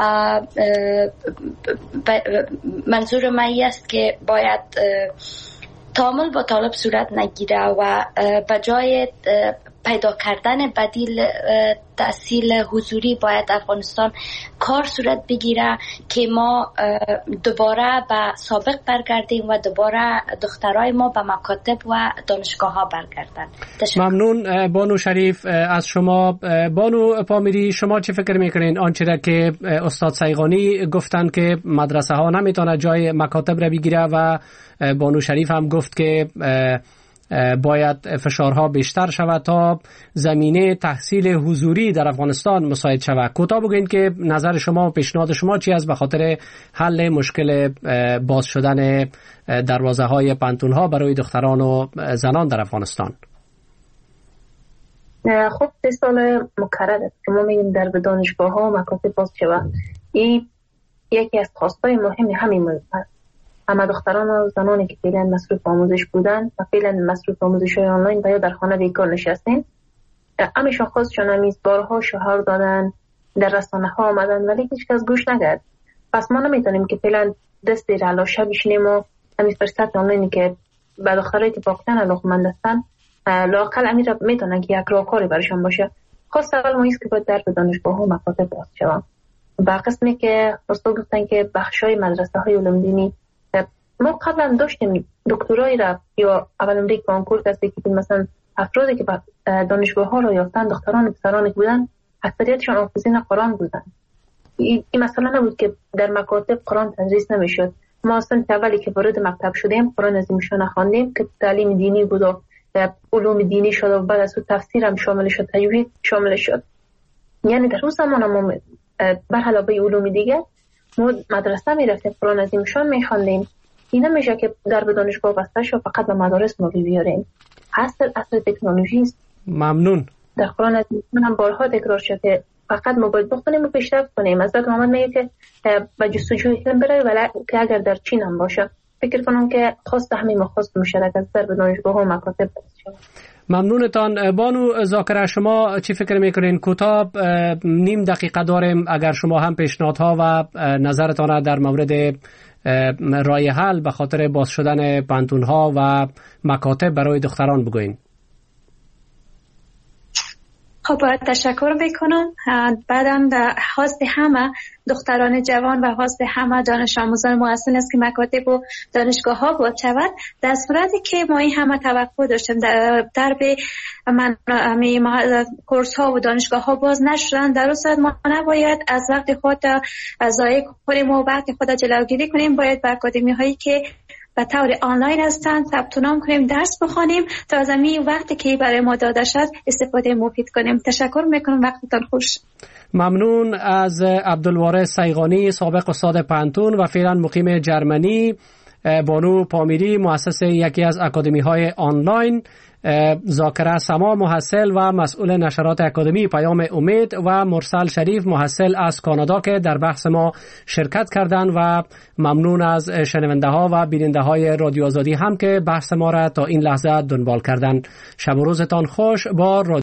Speaker 8: منظور من است که باید تعامل با طالب صورت نگیره و به جای پیدا کردن بدیل تحصیل حضوری باید افغانستان کار صورت بگیره که ما دوباره به سابق برگردیم و دوباره دخترای ما به مکاتب و دانشگاه ها برگردن.
Speaker 3: ممنون بانو شریف از شما. بانو پامیری، شما چه فکر میکنین آنچه را که استاد سیغانی گفتن که مدرسه ها نمیتونه جای مکاتب را بگیره و بانو شریف هم گفت که باید فشارها بیشتر شود تا زمینه تحصیل حضوری در افغانستان مساعد شود. کوتاه بگوین که نظر شما و پیشنهاد شما چی است به خاطر حل مشکل باز شدن دروازه های پانتون ها برای دختران و زنان در افغانستان؟
Speaker 5: خب سه سال مکرر است که ما میگیم در دانشگاه ها و مکاتب باز شود. این یکی از خواستای مهم همین موضوع است. اما دختران و زنانی که فعلا مصروف آموزش بودن و فعلا مصروف آموزش های آنلاین و یا در خانه بیکار نشستین، همیشون خواستشون همیز بارها شعار دادن، در رسانه ها آمدن ولی هیچ کس گوش نکرد. پس ما نمیتونیم که فعلا دست رلاشه بشینیم و همیز فرصت آنلاینی که به دخترایی که واقعا علاقمند هستن لااقل امیر میتونن که یک راهکاری برشون باشه. خواست اول ما ایست که باید در دانشگاه ها و مکاتب باز شوند. با قسمی که استاد گفتن که بخشای مدرسه های علوم دینی، ما قبلا داشتیم دکترای را یا اول امریک کانکور کسی که مثلا افرادی که دانشگاه ها را یافتن دختران و پسرانی بودن اکثریتشون حافظین قرآن بودن. این مثلا نبود که در مکاتب قرآن تدریس نمیشد. ما اصلا اولی که وارد مکتب شدیم قرآن عظیمشان خواندیم که تعلیم دینی بود و علوم دینی شد و بعد از اون تفسیر هم شامل شد، تجوید شامل شد. یعنی در اون زمان ما بر علاوه علوم دیگه ما مدرسه میرفتیم قرآن عظیمشان میخواندیم. این نمیشه که در دانشگاه بسته شد فقط به مدارس ما بیاریم. اصل اصل تکنولوژی است.
Speaker 3: ممنون.
Speaker 5: در قرآن عظیم هم بارها تکرار شده که فقط موبایل بخونیم و پیشرفت کنیم. حضرت محمد میگه که به جستجوی علم بره ولی که اگر در چین هم باشه. فکر کنم که خواست همین مخواست مشارکت در دانشگاه و مکاتب شد.
Speaker 3: ممنونتان. بانو ذاکره، شما چی فکر میکنین؟ کوتاه نیم دقیقه داریم اگر شما هم پیشنهادها و نظرتان در مورد راه حل به خاطر باز شدن پانتون‌ها و مکاتب برای دختران بگوین.
Speaker 5: خب تشکر میکنم. بعدم خواست همه دختران جوان و خواست همه دانش آموزان محسن است که مکاتب و دانشگاه ها باز شود. در صورتی که ما این همه توقع داشتیم در درب من کورس ها و دانشگاه ها باز نشدن، در اون صورت ما نباید از وقت خود ضایع کنیم و وقت خود جلوگیری کنیم. باید به اکادمی هایی که به طور آنلاین هستند ثبت نام کنیم، درس بخوانیم تا از این وقتی که برای ما داده شد استفاده مفید کنیم. تشکر میکنم، وقتتان خوش.
Speaker 3: ممنون از عبدالوارث سیغانی، سابق استاد پانتون و فعلا مقیم جرمنی. بانو پامیری، مؤسس یکی از اکادمی های آنلاین. ذاکره سما، محصل و مسئول نشرات اکادمی پیام امید و مرسل شریف، محصل از کانادا که در بحث ما شرکت کردند و ممنون از شنونده ها و بیننده های رادیو آزادی هم که بحث ما را تا این لحظه دنبال کردند. شب و روزتان خوش با رادیو